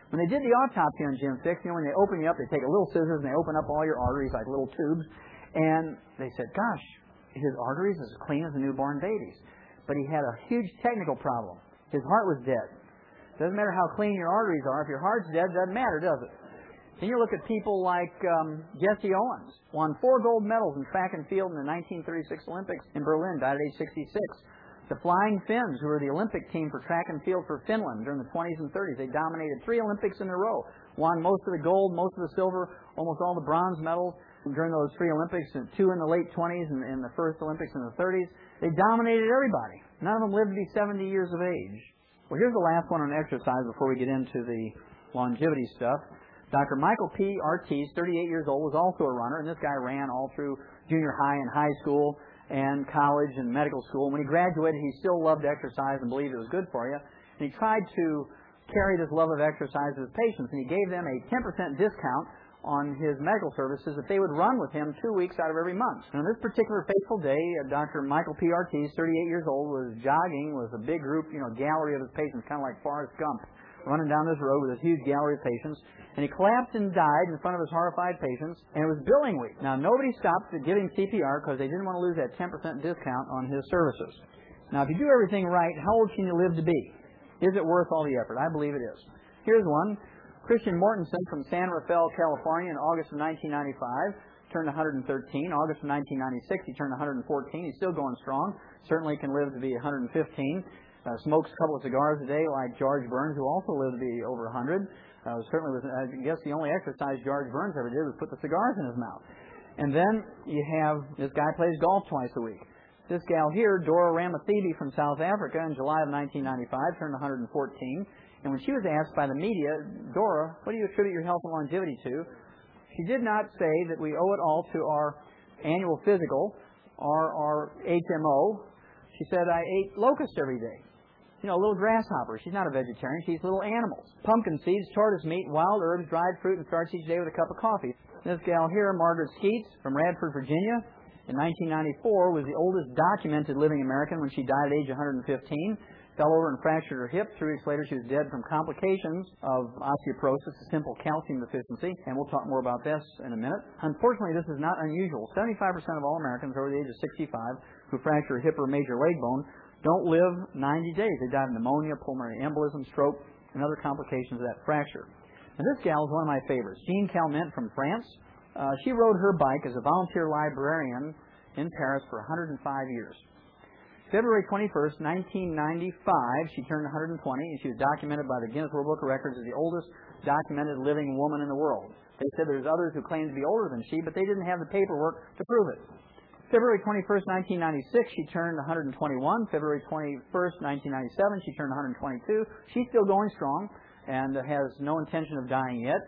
When they did the autopsy on Jim Fixx, you know, when they open you up, they take a little scissors and they open up all your arteries like little tubes. And they said, gosh, his arteries are as clean as a newborn baby's. But he had a huge technical problem. His heart was dead. Doesn't matter how clean your arteries are. If your heart's dead, it doesn't matter, does it? Then you look at people like um, Jesse Owens, won four gold medals in track and field in the nineteen thirty-six Olympics in Berlin, died at age sixty-six. The Flying Finns, who were the Olympic team for track and field for Finland during the twenties and thirties, they dominated three Olympics in a row, won most of the gold, most of the silver, almost all the bronze medals during those three Olympics, and two in the late twenties and, and the first Olympics in the thirties. They dominated everybody. None of them lived to be seventy years of age. Well, here's the last one on exercise before we get into the longevity stuff. Doctor Michael P. Ortiz, thirty-eight years old, was also a runner, and this guy ran all through junior high and high school and college and medical school. When he graduated, he still loved exercise and believed it was good for you. And he tried to carry this love of exercise to his patients, and he gave them a ten percent discount on his medical services if they would run with him two weeks out of every month. And on this particular fateful day, Doctor Michael P. Ortiz, thirty-eight years old, was jogging with a big group, you know, gallery of his patients, kind of like Forrest Gump, running down this road with a huge gallery of patients. And he collapsed and died in front of his horrified patients. And it was billing week. Now, nobody stopped at giving C P R because they didn't want to lose that ten percent discount on his services. Now, if you do everything right, how old can you live to be? Is it worth all the effort? I believe it is. Here's one. Christian Mortensen from San Rafael, California, in August of nineteen ninety-five, turned one hundred thirteen. August of nineteen ninety-six, he turned one hundred fourteen. He's still going strong. Certainly can live to be one hundred fifteen. Uh, smokes a couple of cigars a day like George Burns, who also lived to be over one hundred. Uh, certainly was, I guess the only exercise George Burns ever did was put the cigars in his mouth. And then you have, this guy plays golf twice a week. This gal here, Dora Ramathibi from South Africa, in July of nineteen ninety-five, turned one hundred fourteen. And when she was asked by the media, Dora, what do you attribute your health and longevity to? She did not say that we owe it all to our annual physical or our H M O. She said, I ate locusts every day. You know, little grasshoppers. She's not a vegetarian. She eats little animals. Pumpkin seeds, tortoise meat, wild herbs, dried fruit, and starch each day with a cup of coffee. This gal here, Margaret Skeets from Radford, Virginia, in nineteen ninety-four, was the oldest documented living American when she died at age one hundred fifteen. Fell over and fractured her hip. Three weeks later, she was dead from complications of osteoporosis, a simple calcium deficiency, and we'll talk more about this in a minute. Unfortunately, this is not unusual. seventy-five percent of all Americans over the age of sixty-five who fracture a hip or major leg bone don't live ninety days. They die of pneumonia, pulmonary embolism, stroke, and other complications of that fracture. And this gal is one of my favorites, Jean Calment from France. Uh, she rode her bike as a volunteer librarian in Paris for one hundred five years. February twenty-first, nineteen ninety-five, she turned one hundred twenty, and she was documented by the Guinness World Book of Records as the oldest documented living woman in the world. They said there's others who claim to be older than she, but they didn't have the paperwork to prove it. February twenty-first, nineteen ninety-six, she turned one hundred twenty-one. February twenty-first, nineteen ninety-seven, she turned one hundred twenty-two. She's still going strong and has no intention of dying yet.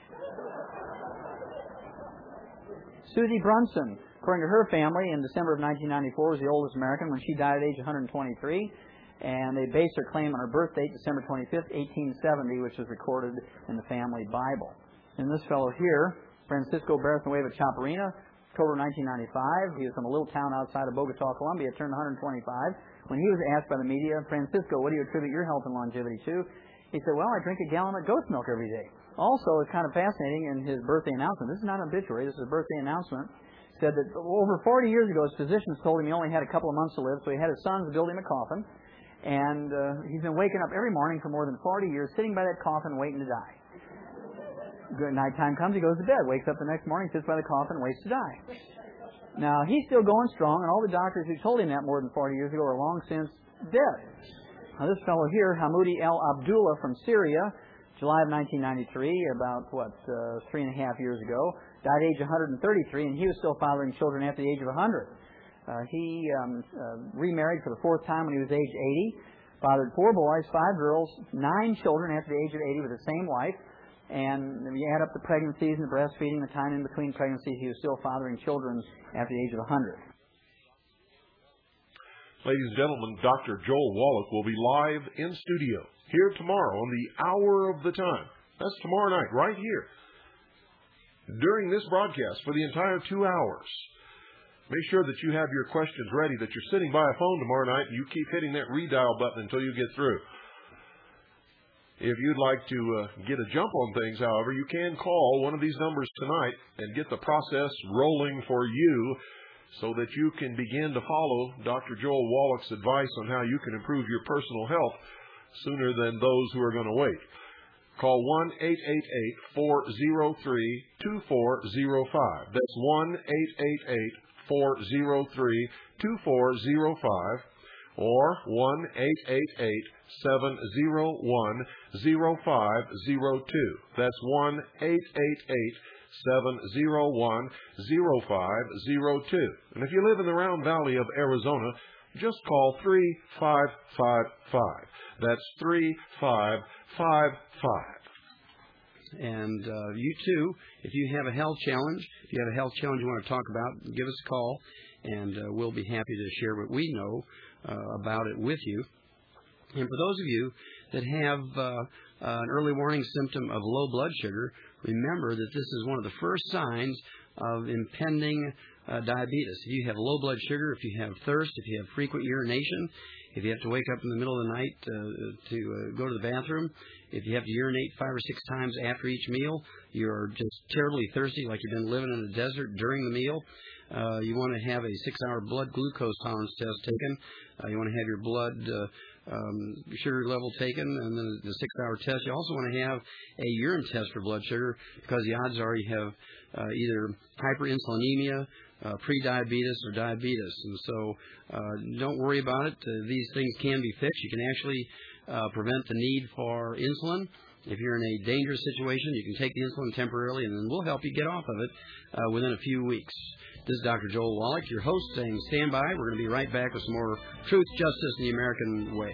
Susie Brunson, according to her family, in December of nineteen ninety-four, was the oldest American when she died at age one hundred twenty-three. And they based her claim on her birth date, December twenty-fifth, eighteen seventy, which is recorded in the family Bible. And this fellow here, Francisco Berthenueva Chaparina, October nineteen ninety-five. He was from a little town outside of Bogota, Colombia, turned one hundred twenty-five. When he was asked by the media, Francisco, what do you attribute your health and longevity to? He said, well, I drink a gallon of goat's milk every day. Also, it's kind of fascinating in his birthday announcement. This is not an obituary. This is a birthday announcement. Said that over forty years ago, his physicians told him he only had a couple of months to live, so he had his sons build him a coffin. And uh, he's been waking up every morning for more than forty years, sitting by that coffin waiting to die. Good nighttime comes, he goes to bed, wakes up the next morning, sits by the coffin, waits to die. Now, he's still going strong, and all the doctors who told him that more than forty years ago are long since dead. Now, this fellow here, Hamoudi El Abdullah from Syria, July of nineteen ninety-three, about, what, uh, three and a half years ago, died at age one hundred thirty-three, and he was still fathering children after the age of one hundred. Uh, he um, uh, remarried for the fourth time when he was age eighty, fathered four boys, five girls, nine children after the age of eighty with the same wife. And if you add up the pregnancies and the breastfeeding, the time in between pregnancies, he was still fathering children after the age of one hundred. Ladies and gentlemen, Doctor Joel Wallach will be live in studio here tomorrow on the hour of the time. That's tomorrow night, right here. During this broadcast for the entire two hours. Make sure that you have your questions ready, that you're sitting by a phone tomorrow night, and you keep hitting that redial button until you get through. If you'd like to uh, get a jump on things, however, you can call one of these numbers tonight and get the process rolling for you so that you can begin to follow Doctor Joel Wallach's advice on how you can improve your personal health sooner than those who are going to wait. Call one eight eight eight, four oh three, two four oh five. That's one eight eight eight, four oh three, two four oh five or one eight eight eight, seven oh one, oh five oh two. That's one eight eight eight, seven oh one, oh five oh two. And if you live in the Round Valley of Arizona, just call three five five five. That's three five five five. And uh, you too, if you have a health challenge, if you have a health challenge you want to talk about, give us a call, and uh, we'll be happy to share what we know uh, about it with you. And for those of you that have uh, uh, an early warning symptom of low blood sugar, remember that this is one of the first signs of impending uh, diabetes. If you have low blood sugar, if you have thirst, if you have frequent urination, if you have to wake up in the middle of the night uh, to uh, go to the bathroom, if you have to urinate five or six times after each meal, you're just terribly thirsty like you've been living in the desert during the meal, uh, you want to have a six-hour blood glucose tolerance test taken, uh, you want to have your blood uh, um, sugar level taken, and then the six-hour test. You also want to have a urine test for blood sugar because the odds are you have uh, either hyperinsulinemia, Uh, pre-diabetes or diabetes. And so uh, don't worry about it. Uh, these things can be fixed. You can actually uh, prevent the need for insulin. If you're in a dangerous situation, you can take the insulin temporarily, and then we'll help you get off of it uh, within a few weeks. This is Doctor Joel Wallach, your host, saying stand by. We're going to be right back with some more truth, justice, and the American way.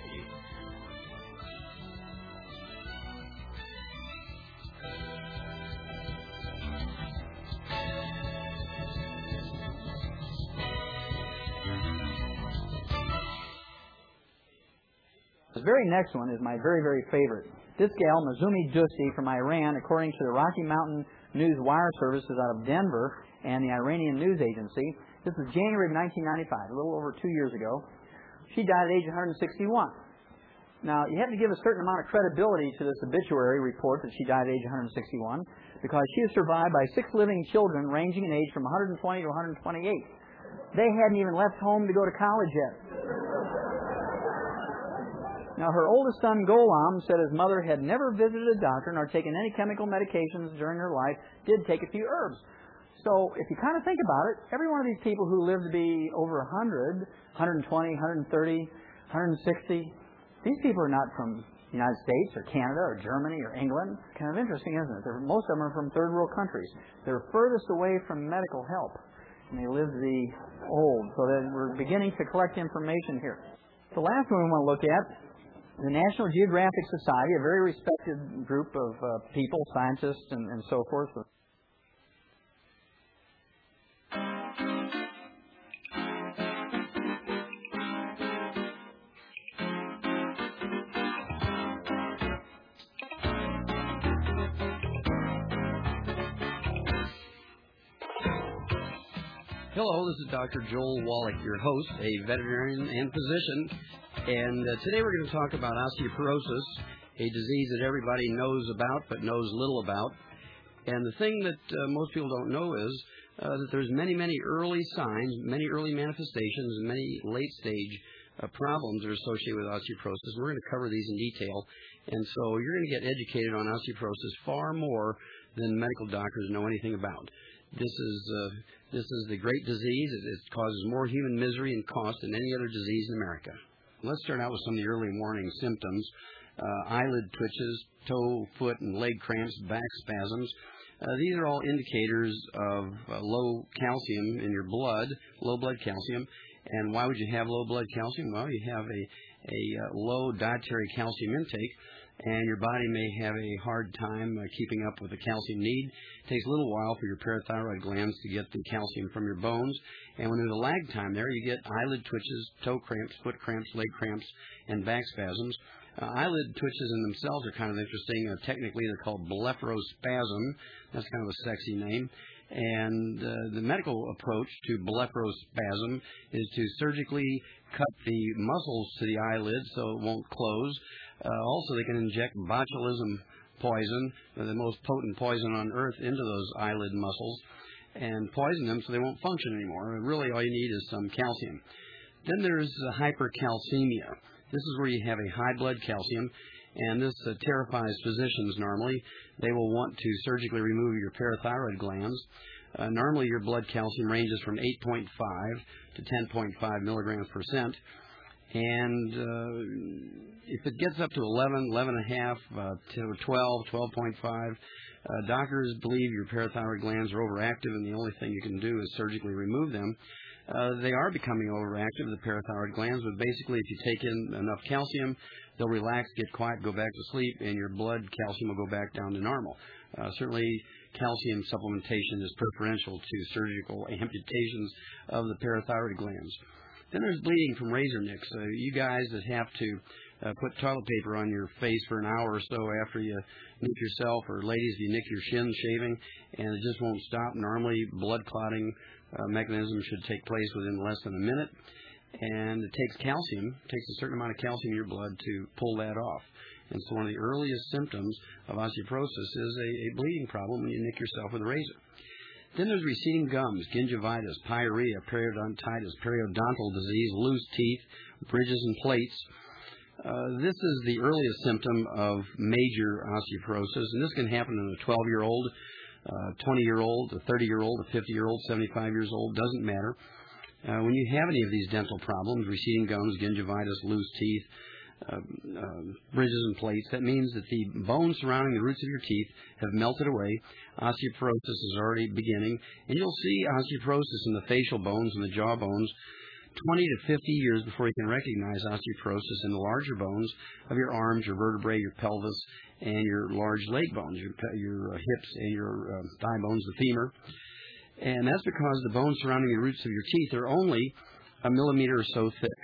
The very next one is my very, very favorite. This gal, Mazumi Dusti from Iran, according to the Rocky Mountain News Wire Services out of Denver and the Iranian News Agency, this is January of nineteen ninety-five, a little over two years ago. She died at age one hundred sixty-one. Now, you have to give a certain amount of credibility to this obituary report that she died at age one hundred sixty-one because she is survived by six living children ranging in age from one hundred twenty to one hundred twenty-eight. They hadn't even left home to go to college yet. Now, her oldest son, Golam, said his mother had never visited a doctor nor taken any chemical medications during her life, did take a few herbs. So, if you kind of think about it, every one of these people who lived to be over one hundred, one hundred twenty, one hundred thirty, one hundred sixty, these people are not from the United States or Canada or Germany or England. Kind of interesting, isn't it? They're, most of them are from third world countries. They're furthest away from medical help, and they live to be old. So that we're beginning to collect information here. The last one we want to look at, the National Geographic Society, a very respected group of uh, people, scientists, and, and so forth. Hello, this is Doctor Joel Wallach, your host, a veterinarian and physician. And uh, today we're going to talk about osteoporosis, a disease that everybody knows about but knows little about. And the thing that uh, most people don't know is uh, that there's many, many early signs, many early manifestations, many late-stage uh, problems that are associated with osteoporosis. And we're going to cover these in detail. And so you're going to get educated on osteoporosis far more than medical doctors know anything about. This is uh, this is the great disease. It, it causes more human misery and cost than any other disease in America. Let's start out with some of the early warning symptoms. Uh, eyelid twitches, toe, foot, and leg cramps, back spasms. Uh, these are all indicators of uh, low calcium in your blood, low blood calcium. And why would you have low blood calcium? Well, you have a, a uh, low dietary calcium intake, and your body may have a hard time uh, keeping up with the calcium need. It takes a little while for your parathyroid glands to get the calcium from your bones. And when there's a lag time there, you get eyelid twitches, toe cramps, foot cramps, leg cramps, and back spasms. Uh, eyelid twitches in themselves are kind of interesting. Uh, technically, they're called blepharospasm. That's kind of a sexy name. And uh, the medical approach to blepharospasm is to surgically cut the muscles to the eyelid so it won't close. Uh, also, they can inject botulism poison, the most potent poison on earth, into those eyelid muscles and poison them so they won't function anymore. Really, all you need is some calcium. Then there's uh, hypercalcemia. This is where you have a high blood calcium, and this uh, terrifies physicians normally. They will want to surgically remove your parathyroid glands. Uh, normally, your blood calcium ranges from eight point five to ten point five milligrams per cent. And uh, if it gets up to eleven, eleven and a half, uh, to twelve, twelve point five, uh, doctors believe your parathyroid glands are overactive, and the only thing you can do is surgically remove them. Uh, they are becoming overactive, the parathyroid glands, but basically if you take in enough calcium, they'll relax, get quiet, go back to sleep, and your blood calcium will go back down to normal. Uh, certainly, calcium supplementation is preferential to surgical amputations of the parathyroid glands. Then there's bleeding from razor nicks. Uh, you guys that have to uh, put toilet paper on your face for an hour or so after you nick yourself, or ladies, you nick your shin shaving, and it just won't stop. Normally, blood clotting uh, mechanism should take place within less than a minute, and it takes calcium, it takes a certain amount of calcium in your blood to pull that off. And so one of the earliest symptoms of osteoporosis is a, a bleeding problem when you nick yourself with a razor. Then there's receding gums, gingivitis, pyorrhea, periodontitis, periodontal disease, loose teeth, bridges and plates. Uh, this is the earliest symptom of major osteoporosis, and this can happen in a twelve-year-old, uh, twenty-year-old, a thirty-year-old, a fifty-year-old, seventy-five years old, doesn't matter. Uh, when you have any of these dental problems, receding gums, gingivitis, loose teeth, uh, uh, bridges and plates, that means that the bones surrounding the roots of your teeth have melted away. Osteoporosis is already beginning, and you'll see osteoporosis in the facial bones and the jaw bones twenty to fifty years before you can recognize osteoporosis in the larger bones of your arms, your vertebrae, your pelvis, and your large leg bones, your, your uh, hips and your uh, thigh bones, the femur. And that's because the bones surrounding the roots of your teeth are only a millimeter or so thick.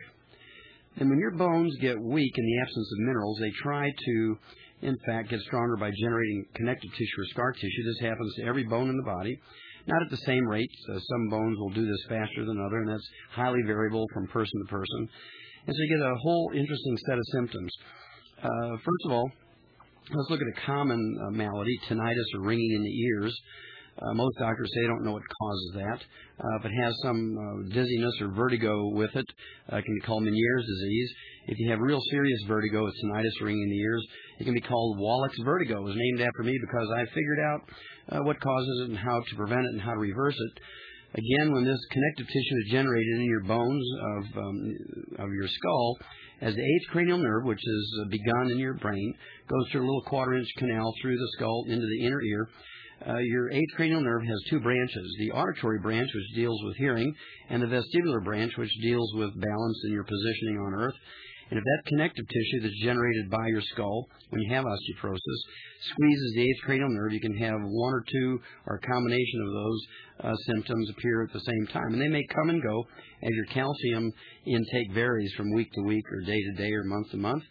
And when your bones get weak in the absence of minerals, they try to, in fact, get stronger by generating connective tissue or scar tissue. This happens to every bone in the body, not at the same rate. Uh, some bones will do this faster than others, and that's highly variable from person to person. And so you get a whole interesting set of symptoms. Uh, first of all, let's look at a common uh, malady, tinnitus or ringing in the ears. Uh, most doctors say they don't know what causes that. Uh, if it has some uh, dizziness or vertigo with it, uh, it can be called Meniere's disease. If you have real serious vertigo with tinnitus or ringing in the ears, it can be called Wallach's vertigo. It was named after me because I figured out uh, what causes it and how to prevent it and how to reverse it. Again, when this connective tissue is generated in your bones of, um, of your skull, as the eighth cranial nerve, which is uh, begun in your brain, goes through a little quarter-inch canal through the skull into the inner ear, Uh, your eighth cranial nerve has two branches, the auditory branch, which deals with hearing, and the vestibular branch, which deals with balance and your positioning on earth. And if that connective tissue that's generated by your skull, when you have osteoporosis, squeezes the eighth cranial nerve, you can have one or two or a combination of those uh, symptoms appear at the same time. And they may come and go as your calcium intake varies from week to week or day to day or month to month.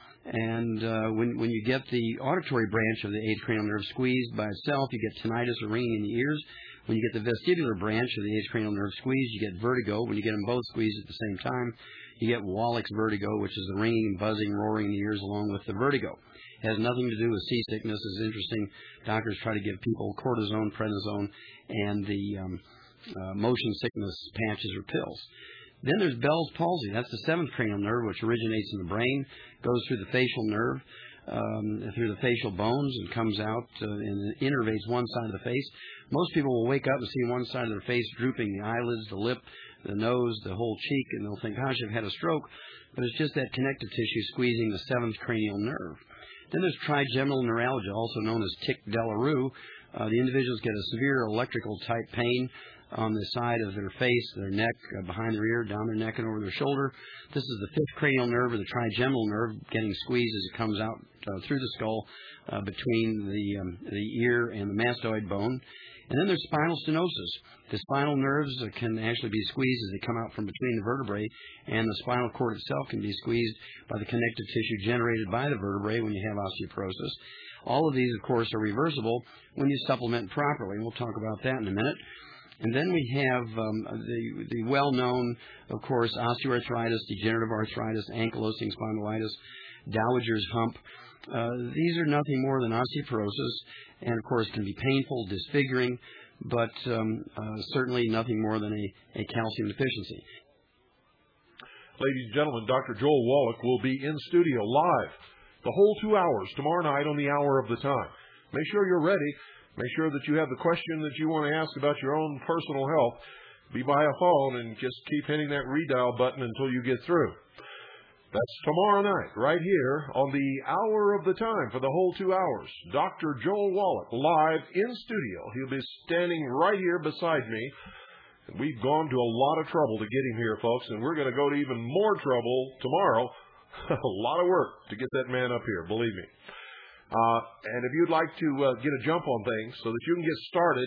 And uh, when, when you get the auditory branch of the eighth cranial nerve squeezed by itself, you get tinnitus or ringing in the ears. When you get the vestibular branch of the eighth cranial nerve squeezed, you get vertigo. When you get them both squeezed at the same time, you get Wallach's vertigo, which is the ringing, buzzing, roaring in the ears along with the vertigo. It has nothing to do with seasickness. It's interesting. Doctors try to give people cortisone, prednisone, and the um, uh, motion sickness patches or pills. Then there's Bell's palsy. That's the seventh cranial nerve, which originates in the brain, goes through the facial nerve, um, through the facial bones, and comes out uh, and innervates one side of the face. Most people will wake up and see one side of their face drooping, the eyelids, the lip, the nose, the whole cheek, and they'll think, gosh, I've had a stroke. But it's just that connective tissue squeezing the seventh cranial nerve. Then there's trigeminal neuralgia, also known as tic Delarue. Uh, the individuals get a severe electrical type pain on the side of their face, their neck, uh, behind their ear, down their neck, and over their shoulder. This is the fifth cranial nerve, or the trigeminal nerve, getting squeezed as it comes out uh, through the skull uh, between the um, the ear and the mastoid bone. And then there's spinal stenosis. The spinal nerves uh, can actually be squeezed as they come out from between the vertebrae, and the spinal cord itself can be squeezed by the connective tissue generated by the vertebrae when you have osteoporosis. All of these, of course, are reversible when you supplement properly. We'll talk about that in a minute. And then we have um, the, the well-known, of course, osteoarthritis, degenerative arthritis, ankylosing spondylitis, Dowager's hump. Uh, these are nothing more than osteoporosis, and, of course, can be painful, disfiguring, but um, uh, certainly nothing more than a, a calcium deficiency. Ladies and gentlemen, Doctor Joel Wallach will be in studio live the whole two hours tomorrow night on the hour of the time. Make sure you're ready. Make sure that you have the question that you want to ask about your own personal health. Be by a phone and just keep hitting that redial button until you get through. That's tomorrow night, right here on the hour of the time for the whole two hours. Doctor Joel Wallach, live in studio. He'll be standing right here beside me. We've gone to a lot of trouble to get him here, folks, and we're going to go to even more trouble tomorrow. A lot of work to get that man up here, believe me. Uh, and if you'd like to uh, get a jump on things so that you can get started,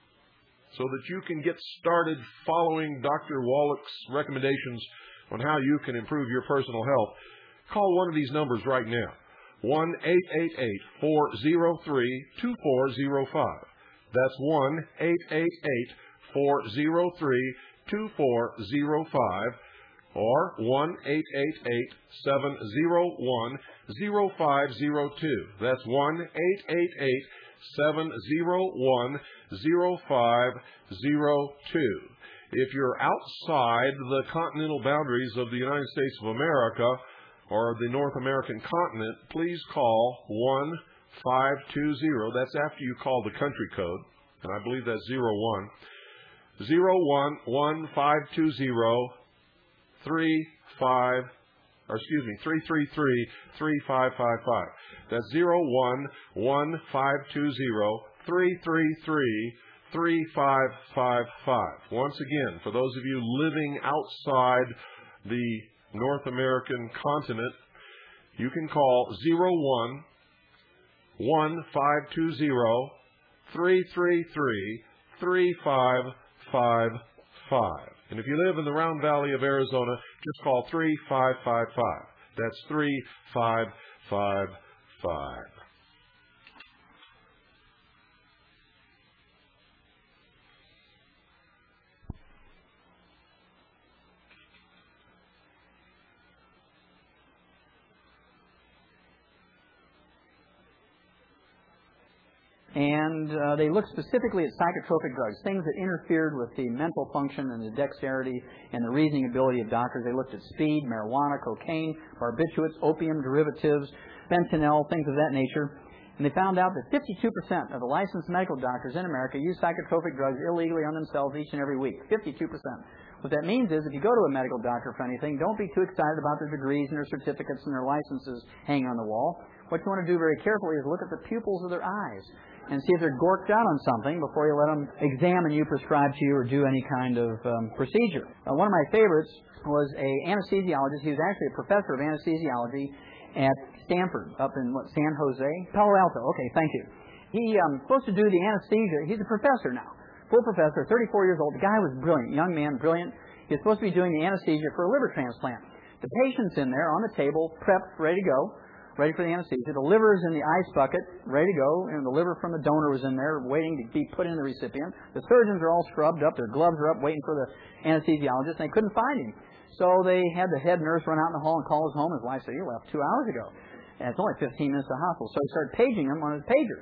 so that you can get started following Doctor Wallach's recommendations on how you can improve your personal health, call one of these numbers right now, one eight eight eight, four oh three, two four oh five. That's one eight eight eight, four oh three, two four oh five, or one eight eight eight, seven oh one, oh five oh two. That's one eight eight eight, seven oh one, oh five oh two. If you're outside the continental boundaries of the United States of America or the North American continent, please call one five two zero. That's after you call the country code, and I believe that's zero one. zero one one five two zero three five, or excuse me, three three three, three five five five. That's zero one one five two zero three three three three five five five. Once again, for those of you living outside the North American continent, you can call zero one one five two zero three three three three five five five. And if you live in the Round Valley of Arizona, just call three five five five. That's three five five five. And uh, they looked specifically at psychotropic drugs, things that interfered with the mental function and the dexterity and the reasoning ability of doctors. They looked at speed, marijuana, cocaine, barbiturates, opium derivatives, fentanyl, things of that nature. And they found out that fifty-two percent of the licensed medical doctors in America use psychotropic drugs illegally on themselves each and every week. fifty-two percent. What that means is if you go to a medical doctor for anything, don't be too excited about their degrees and their certificates and their licenses hanging on the wall. What you want to do very carefully is look at the pupils of their eyes and see if they're gorked out on something before you let them examine you, prescribe to you, or do any kind of um, procedure. Uh, one of my favorites was a anesthesiologist. He was actually a professor of anesthesiology at Stanford, up in what, San Jose? Palo Alto. Okay, thank you. He um, supposed to do the anesthesia. He's a professor now, full professor, thirty-four years old. The guy was brilliant, young man, brilliant. He's supposed to be doing the anesthesia for a liver transplant. The patient's in there on the table, prepped, ready to go. Ready for the anesthesia. The liver is in the ice bucket, ready to go, and the liver from the donor was in there waiting to be put in the recipient. The surgeons are all scrubbed up, their gloves are up, waiting for the anesthesiologist, and they couldn't find him. So they had the head nurse run out in the hall and call his home. His wife said, "You left two hours ago." And it's only fifteen minutes to the hospital. So he started paging him on his pager.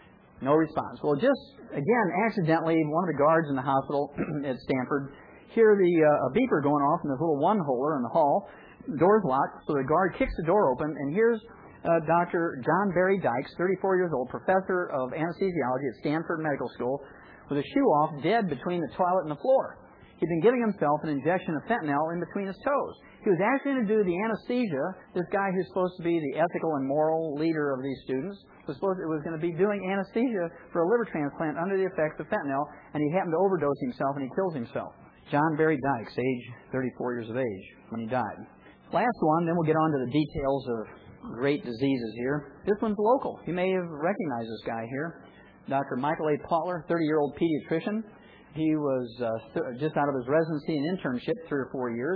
No response. Well, just, again, accidentally, one of the guards in the hospital at Stanford hear the uh, a beeper going off in this little one-holer in the hall. The door's locked, so the guard kicks the door open, and here's Uh, Doctor John Barry Dykes, thirty-four years old, professor of anesthesiology at Stanford Medical School, with his shoe off, dead between the toilet and the floor. He'd been giving himself an injection of fentanyl in between his toes. He was actually going to do the anesthesia. This guy who's supposed to be the ethical and moral leader of these students was supposed to, was going to be doing anesthesia for a liver transplant under the effects of fentanyl, and he happened to overdose himself, and he kills himself. John Barry Dykes, age thirty-four years of age, when he died. Last one, then we'll get on to the details of great diseases here. This one's local. You may have recognized this guy here. Doctor Michael A. Potler, thirty-year-old pediatrician. He was uh, th- just out of his residency and internship, three or four years.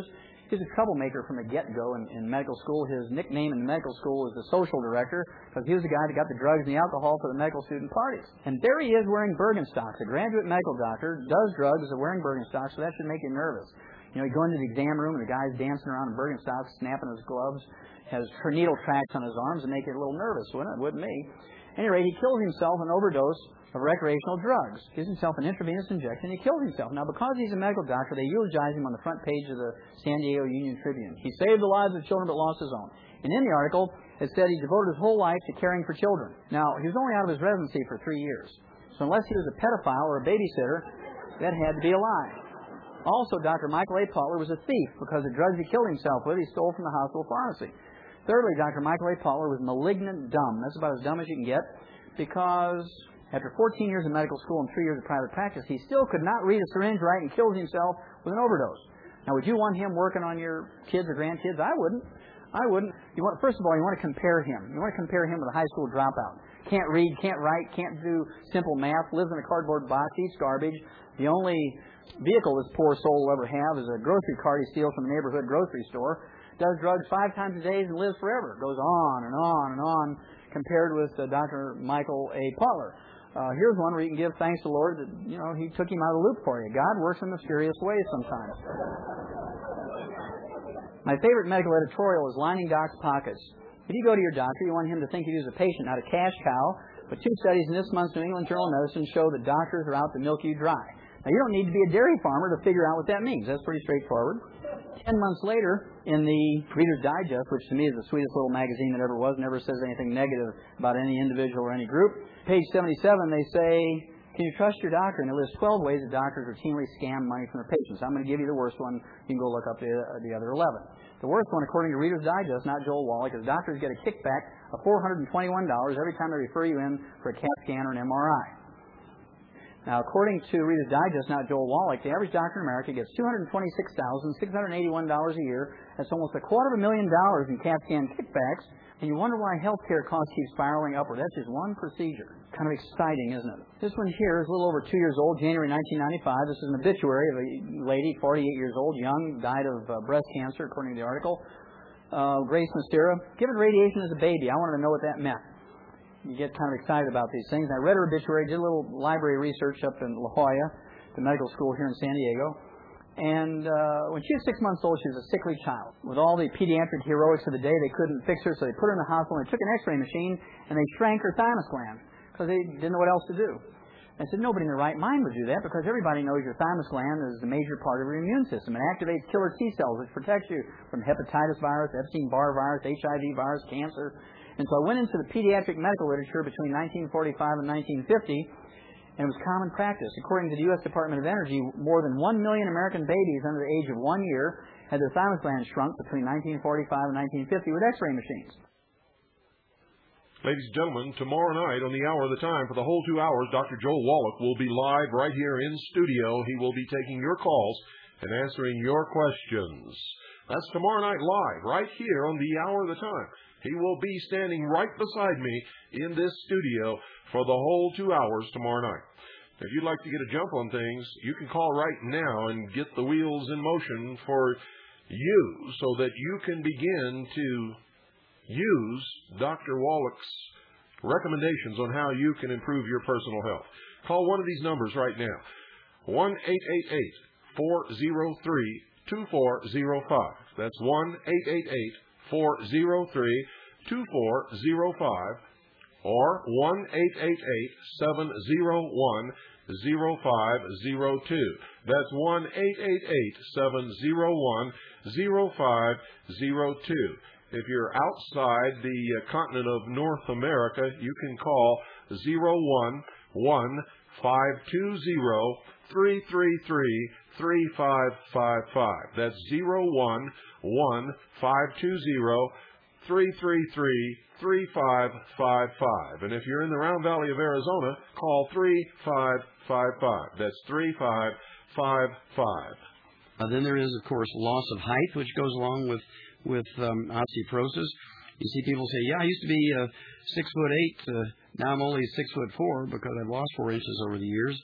He's a troublemaker from the get-go in, in medical school. His nickname in the medical school is the social director because he was the guy that got the drugs and the alcohol for the medical student parties. And there he is wearing Birkenstocks. A graduate medical doctor does drugs and wearing Birkenstocks, so that should make you nervous. You know, you go into the exam room and the guy's dancing around in Birkenstocks, snapping his gloves, has her needle tracks on his arms and make you a little nervous, wouldn't it? Wouldn't me. At any rate, he kills himself an overdose of recreational drugs. Gives himself an intravenous injection. He kills himself. Now, because he's a medical doctor, they eulogize him on the front page of the San Diego Union Tribune. He saved the lives of children but lost his own. And in the article, it said he devoted his whole life to caring for children. Now, he was only out of his residency for three years. So unless he was a pedophile or a babysitter, that had to be a lie. Also, Doctor Michael A. Potler was a thief because the drugs he killed himself with, he stole from the hospital pharmacy. Thirdly, Doctor Michael A. Potler was malignant dumb. That's about as dumb as you can get because after fourteen years of medical school and three years of private practice, he still could not read a syringe right and kills himself with an overdose. Now, would you want him working on your kids or grandkids? I wouldn't. I wouldn't. You want, first of all, you want to compare him. You want to compare him with a high school dropout. Can't read, can't write, can't do simple math, lives in a cardboard box, eats garbage. The only vehicle this poor soul will ever have is a grocery cart he steals from the neighborhood grocery store. Does drugs five times a day and lives forever. Goes on and on and on compared with uh, Doctor Michael A. Potler. Uh, here's one where you can give thanks to the Lord that, you know, He took him out of the loop for you. God works in mysterious ways sometimes. My favorite medical editorial is lining Doc's pockets. If you go to your doctor, you want him to think of you as a patient, not a cash cow. But two studies in this month's New England Journal of Medicine show that doctors are out to milk you dry. Now, you don't need to be a dairy farmer to figure out what that means. That's pretty straightforward. Ten months later, in the Reader's Digest, which to me is the sweetest little magazine that ever was, never says anything negative about any individual or any group, page seventy-seven, they say, can you trust your doctor? And it lists twelve ways that doctors routinely scam money from their patients. I'm going to give you the worst one. You can go look up the, uh, the other eleven. The worst one, according to Reader's Digest, not Joel Wallach, is doctors get a kickback of four hundred twenty-one dollars every time they refer you in for a CAT scan or an M R I. Now, according to Reader's Digest, not Joel Wallach, the average doctor in America gets two hundred twenty-six thousand six hundred eighty-one dollars a year. That's almost a quarter of a million dollars in CAT scan kickbacks. And you wonder why healthcare costs keep spiraling upward. That's just one procedure. Kind of exciting, isn't it? This one here is a little over two years old, January nineteen ninety-five. This is an obituary of a lady, forty-eight years old, young, died of uh, breast cancer, according to the article. Uh, Grace Mastera, given radiation as a baby. I wanted to know what that meant. You get kind of excited about these things. I read her obituary, did a little library research up in La Jolla, the medical school here in San Diego. And uh, when she was six months old, she was a sickly child. With all the pediatric heroics of the day, they couldn't fix her, so they put her in the hospital and they took an x-ray machine and they shrank her thymus gland because they didn't know what else to do. I said, nobody in their right mind would do that because everybody knows your thymus gland is a major part of your immune system. It activates killer T cells, which protects you from hepatitis virus, Epstein-Barr virus, H I V virus, cancer. And so I went into the pediatric medical literature between nineteen forty-five and nineteen fifty, and it was common practice. According to the U S Department of Energy, more than one million American babies under the age of one year had their thymus glands shrunk between nineteen forty-five and nineteen fifty with x-ray machines. Ladies and gentlemen, tomorrow night on the Hour of the Time, for the whole two hours, Doctor Joel Wallach will be live right here in studio. He will be taking your calls and answering your questions. That's tomorrow night live, right here on the Hour of the Time. He will be standing right beside me in this studio for the whole two hours tomorrow night. If you'd like to get a jump on things, you can call right now and get the wheels in motion for you so that you can begin to use Doctor Wallach's recommendations on how you can improve your personal health. Call one of these numbers right now, one eight eight eight, four oh three, two four oh five. That's one eight eight eight, four oh three, two four oh five or one eight eight eight, seven oh one, oh five oh two. That's one eight eight eight, seven oh one, oh five oh two. If you're outside the uh, continent of North America, you can call oh one one, five two zero, three three three, three five five five. That's oh one one, five two zero, three three three, three five five five. And if you're in the Round Valley of Arizona, call three five five five. That's three five five five. Uh, then there is, of course, loss of height, which goes along with with um, osteoporosis. You see people say, yeah, I used to be uh, six foot eight. Uh, now I'm only six foot four because I've lost four inches over the years.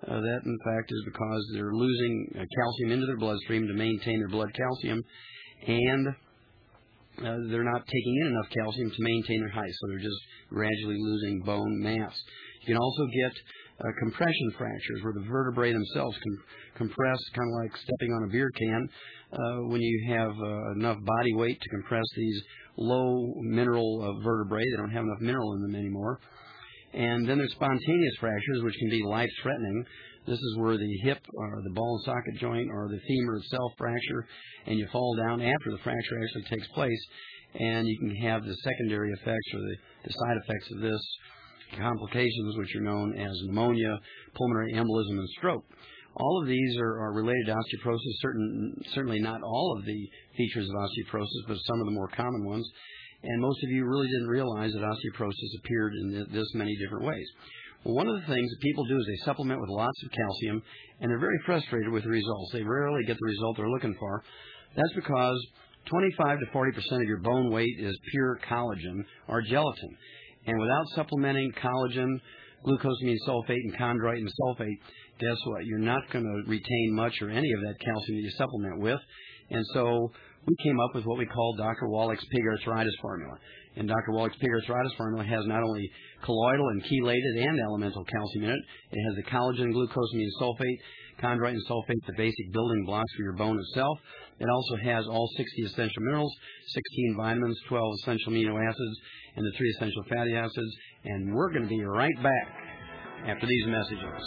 Uh, that, in fact, is because they're losing uh, calcium into their bloodstream to maintain their blood calcium, and uh, they're not taking in enough calcium to maintain their height, so they're just gradually losing bone mass. You can also get uh, compression fractures, where the vertebrae themselves com- compress, kind of like stepping on a beer can, uh, when you have uh, enough body weight to compress these low mineral uh, vertebrae. They don't have enough mineral in them anymore. And then there's spontaneous fractures, which can be life-threatening. This is where the hip or the ball and socket joint or the femur itself fracture, and you fall down after the fracture actually takes place, and you can have the secondary effects or the, the side effects of this, complications which are known as pneumonia, pulmonary embolism, and stroke. All of these are, are related to osteoporosis, certain, certainly not all of the features of osteoporosis, but some of the more common ones. And most of you really didn't realize that osteoporosis appeared in this many different ways. Well, one of the things that people do is they supplement with lots of calcium, and they're very frustrated with the results. They rarely get the result they're looking for. That's because twenty-five to forty percent of your bone weight is pure collagen or gelatin. And without supplementing collagen, glucosamine sulfate, and chondroitin sulfate, guess what? You're not going to retain much or any of that calcium that you supplement with. And so we came up with what we call Doctor Wallach's pig arthritis formula. And Doctor Wallach's pig arthritis formula has not only colloidal and chelated and elemental calcium in it, it has the collagen, glucosamine sulfate, chondroitin sulfate, the basic building blocks for your bone itself. It also has all sixty essential minerals, sixteen vitamins, twelve essential amino acids, and the three essential fatty acids. And we're going to be right back after these messages.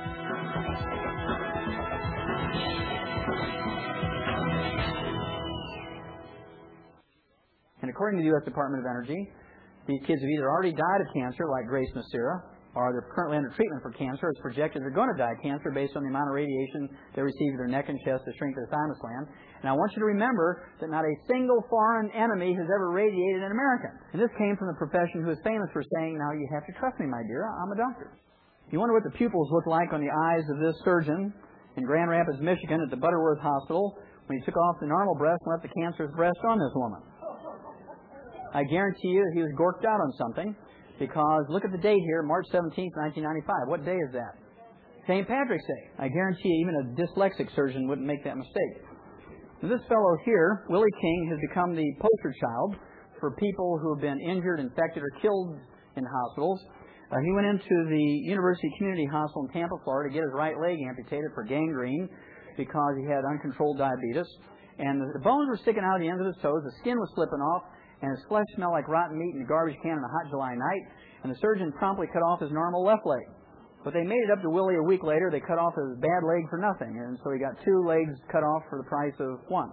And according to the U S Department of Energy, these kids have either already died of cancer, like Grace Macera, or they're currently under treatment for cancer. It's projected they're going to die of cancer based on the amount of radiation they receive in their neck and chest to shrink their thymus gland. And I want you to remember that not a single foreign enemy has ever radiated an American. And this came from the profession who is famous for saying, now you have to trust me, my dear, I'm a doctor. You wonder what the pupils look like on the eyes of this surgeon in Grand Rapids, Michigan at the Butterworth Hospital when he took off the normal breast and left the cancerous breast on this woman. I guarantee you that he was gorked out on something, because look at the date here, March seventeenth, nineteen ninety-five. What day is that? Saint Patrick's Day. I guarantee you even a dyslexic surgeon wouldn't make that mistake. Now, this fellow here, Willie King, has become the poster child for people who have been injured, infected, or killed in hospitals. Uh, he went into the University Community Hospital in Tampa, Florida, to get his right leg amputated for gangrene because he had uncontrolled diabetes. And the, the bones were sticking out of the ends of his toes, the skin was slipping off, and his flesh smelled like rotten meat in a garbage can on a hot July night, and the surgeon promptly cut off his normal left leg. But they made it up to Willie a week later. They cut off his bad leg for nothing, and so he got two legs cut off for the price of one.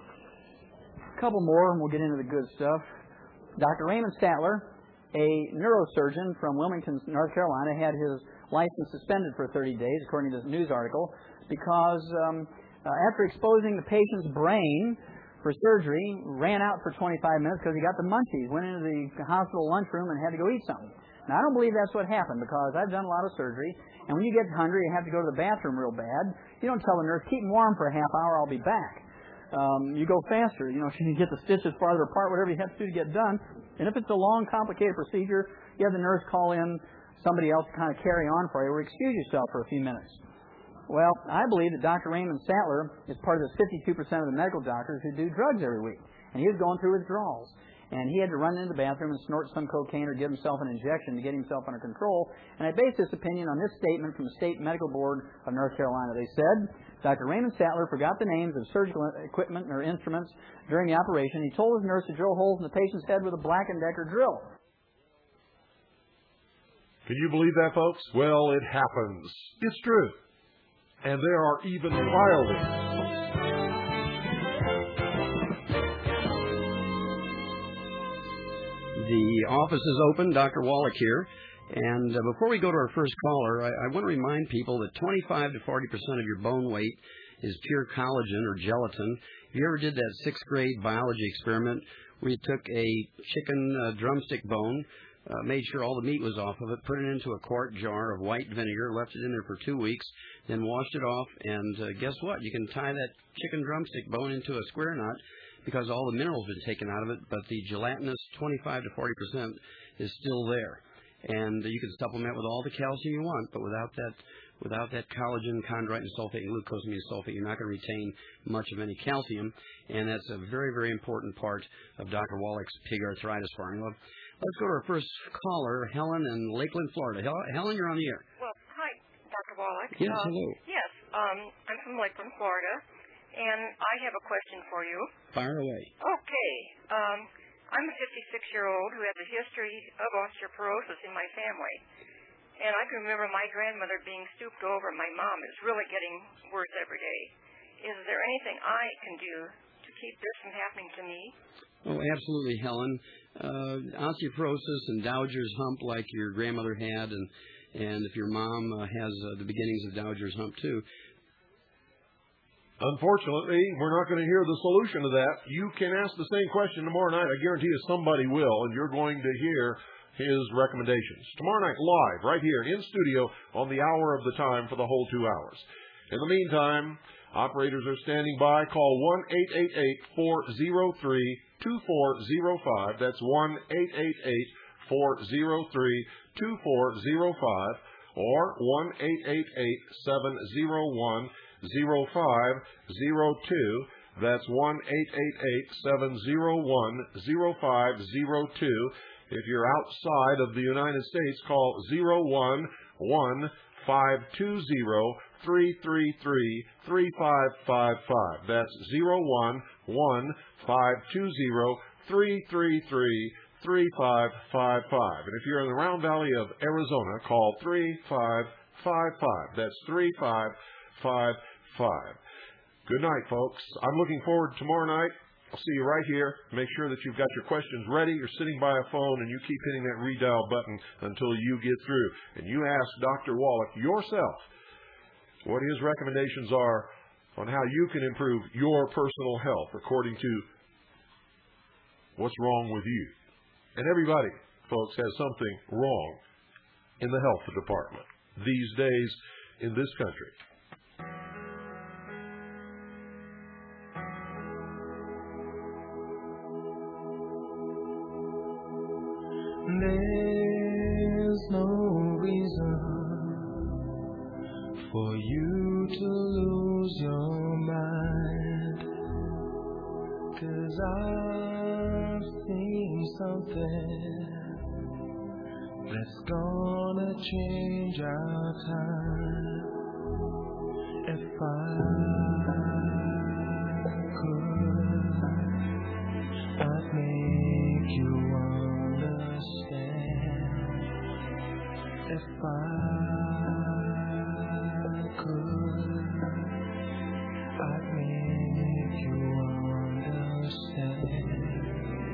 A couple more, and we'll get into the good stuff. Doctor Raymond Statler, a neurosurgeon from Wilmington, North Carolina, had his license suspended for thirty days, according to this news article, because um, uh, after exposing the patient's brain for surgery, ran out for twenty-five minutes because he got the munchies, went into the hospital lunchroom and had to go eat something. Now, I don't believe that's what happened, because I've done a lot of surgery, and when you get hungry and have to go to the bathroom real bad, you don't tell the nurse, keep them warm for a half hour, I'll be back. Um, you go faster. You know, if you get the stitches farther apart, whatever you have to do to get done. And if it's a long, complicated procedure, you have the nurse call in somebody else to kind of carry on for you, or excuse yourself for a few minutes. Well, I believe that Doctor Raymond Statler is part of the fifty-two percent of the medical doctors who do drugs every week. And he was going through withdrawals. And he had to run into the bathroom and snort some cocaine or give himself an injection to get himself under control. And I base this opinion on this statement from the State Medical Board of North Carolina. They said, Doctor Raymond Statler forgot the names of surgical equipment or instruments during the operation. He told his nurse to drill holes in the patient's head with a Black and Decker drill. Can you believe that, folks? Well, it happens. It's true. And there are even wilder. The office is open. Doctor Wallach here. And uh, before we go to our first caller, I, I want to remind people that twenty-five to forty percent of your bone weight is pure collagen or gelatin. If you ever did that sixth grade biology experiment where you took a chicken uh, drumstick bone, Uh, made sure all the meat was off of it, put it into a quart jar of white vinegar, left it in there for two weeks, then washed it off, and uh, guess what? You can tie that chicken drumstick bone into a square knot because all the minerals have been taken out of it, but the gelatinous twenty-five to forty percent is still there. And uh, you can supplement with all the calcium you want, but without that without that collagen, chondroitin sulfate, and glucosamine sulfate, you're not going to retain much of any calcium, and that's a very, very important part of Doctor Wallach's pig arthritis formula. Let's go to our first caller, Helen in Lakeland, Florida. Helen, you're on the air. Well, hi, Doctor Wallach. Yes, uh, hello. Yes, um, I'm from Lakeland, Florida, and I have a question for you. Fire away. Okay. Um, I'm a fifty-six-year-old who has a history of osteoporosis in my family. And I can remember my grandmother being stooped over. My mom is really getting worse every day. Is there anything I can do to keep this from happening to me? Oh, absolutely, Helen. Uh, osteoporosis and Dowager's hump like your grandmother had, and, and if your mom uh, has uh, the beginnings of Dowager's hump too. Unfortunately, we're not going to hear the solution to that. You can ask the same question tomorrow night. I guarantee you somebody will, and you're going to hear his recommendations. Tomorrow night, live, right here in studio on the hour of the time for the whole two hours. In the meantime, operators are standing by. Call one eight eight eight, four oh three, two four oh five. That's one eight eight eight, four oh three, two four oh five or one eight eight eight, seven oh one, oh five oh two. That's one eight eight eight, seven oh one, oh five oh two. If you're outside of the United States, call zero one one, five two zero, three three three, three five five five. That's zero one one, five two zero, three three three, three five five five. And if you're in the Round Valley of Arizona, call three five five five. That's three five five five. Good night, folks. I'm looking forward to tomorrow night. I'll see you right here. Make sure that you've got your questions ready. You're sitting by a phone, and you keep hitting that redial button until you get through. And you ask Doctor Wallach yourself what his recommendations are on how you can improve your personal health according to what's wrong with you. And everybody, folks, has something wrong in the health department these days in this country. There's no reason for you to lose your mind, 'cause I've seen something that's gonna change our time. If I could, I'd make you understand. If I could, I'd make you understand.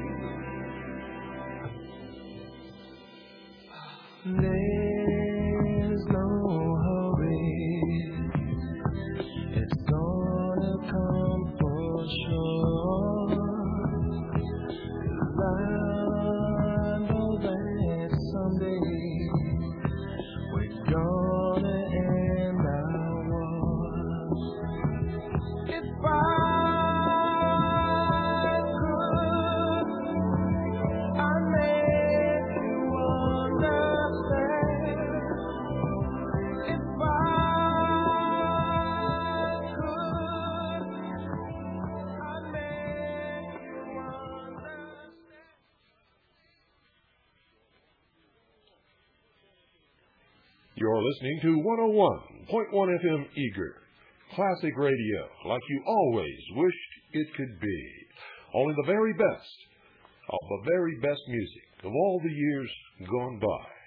There's no hurry, it's gonna come for sure. I know that someday we're gonna end our wars. If I could, I'd make you understand. If I could, I'd make you understand. You're listening to one oh one point one F M Eager. Classic radio, like you always wished it could be. Only the very best of the very best music of all the years gone by.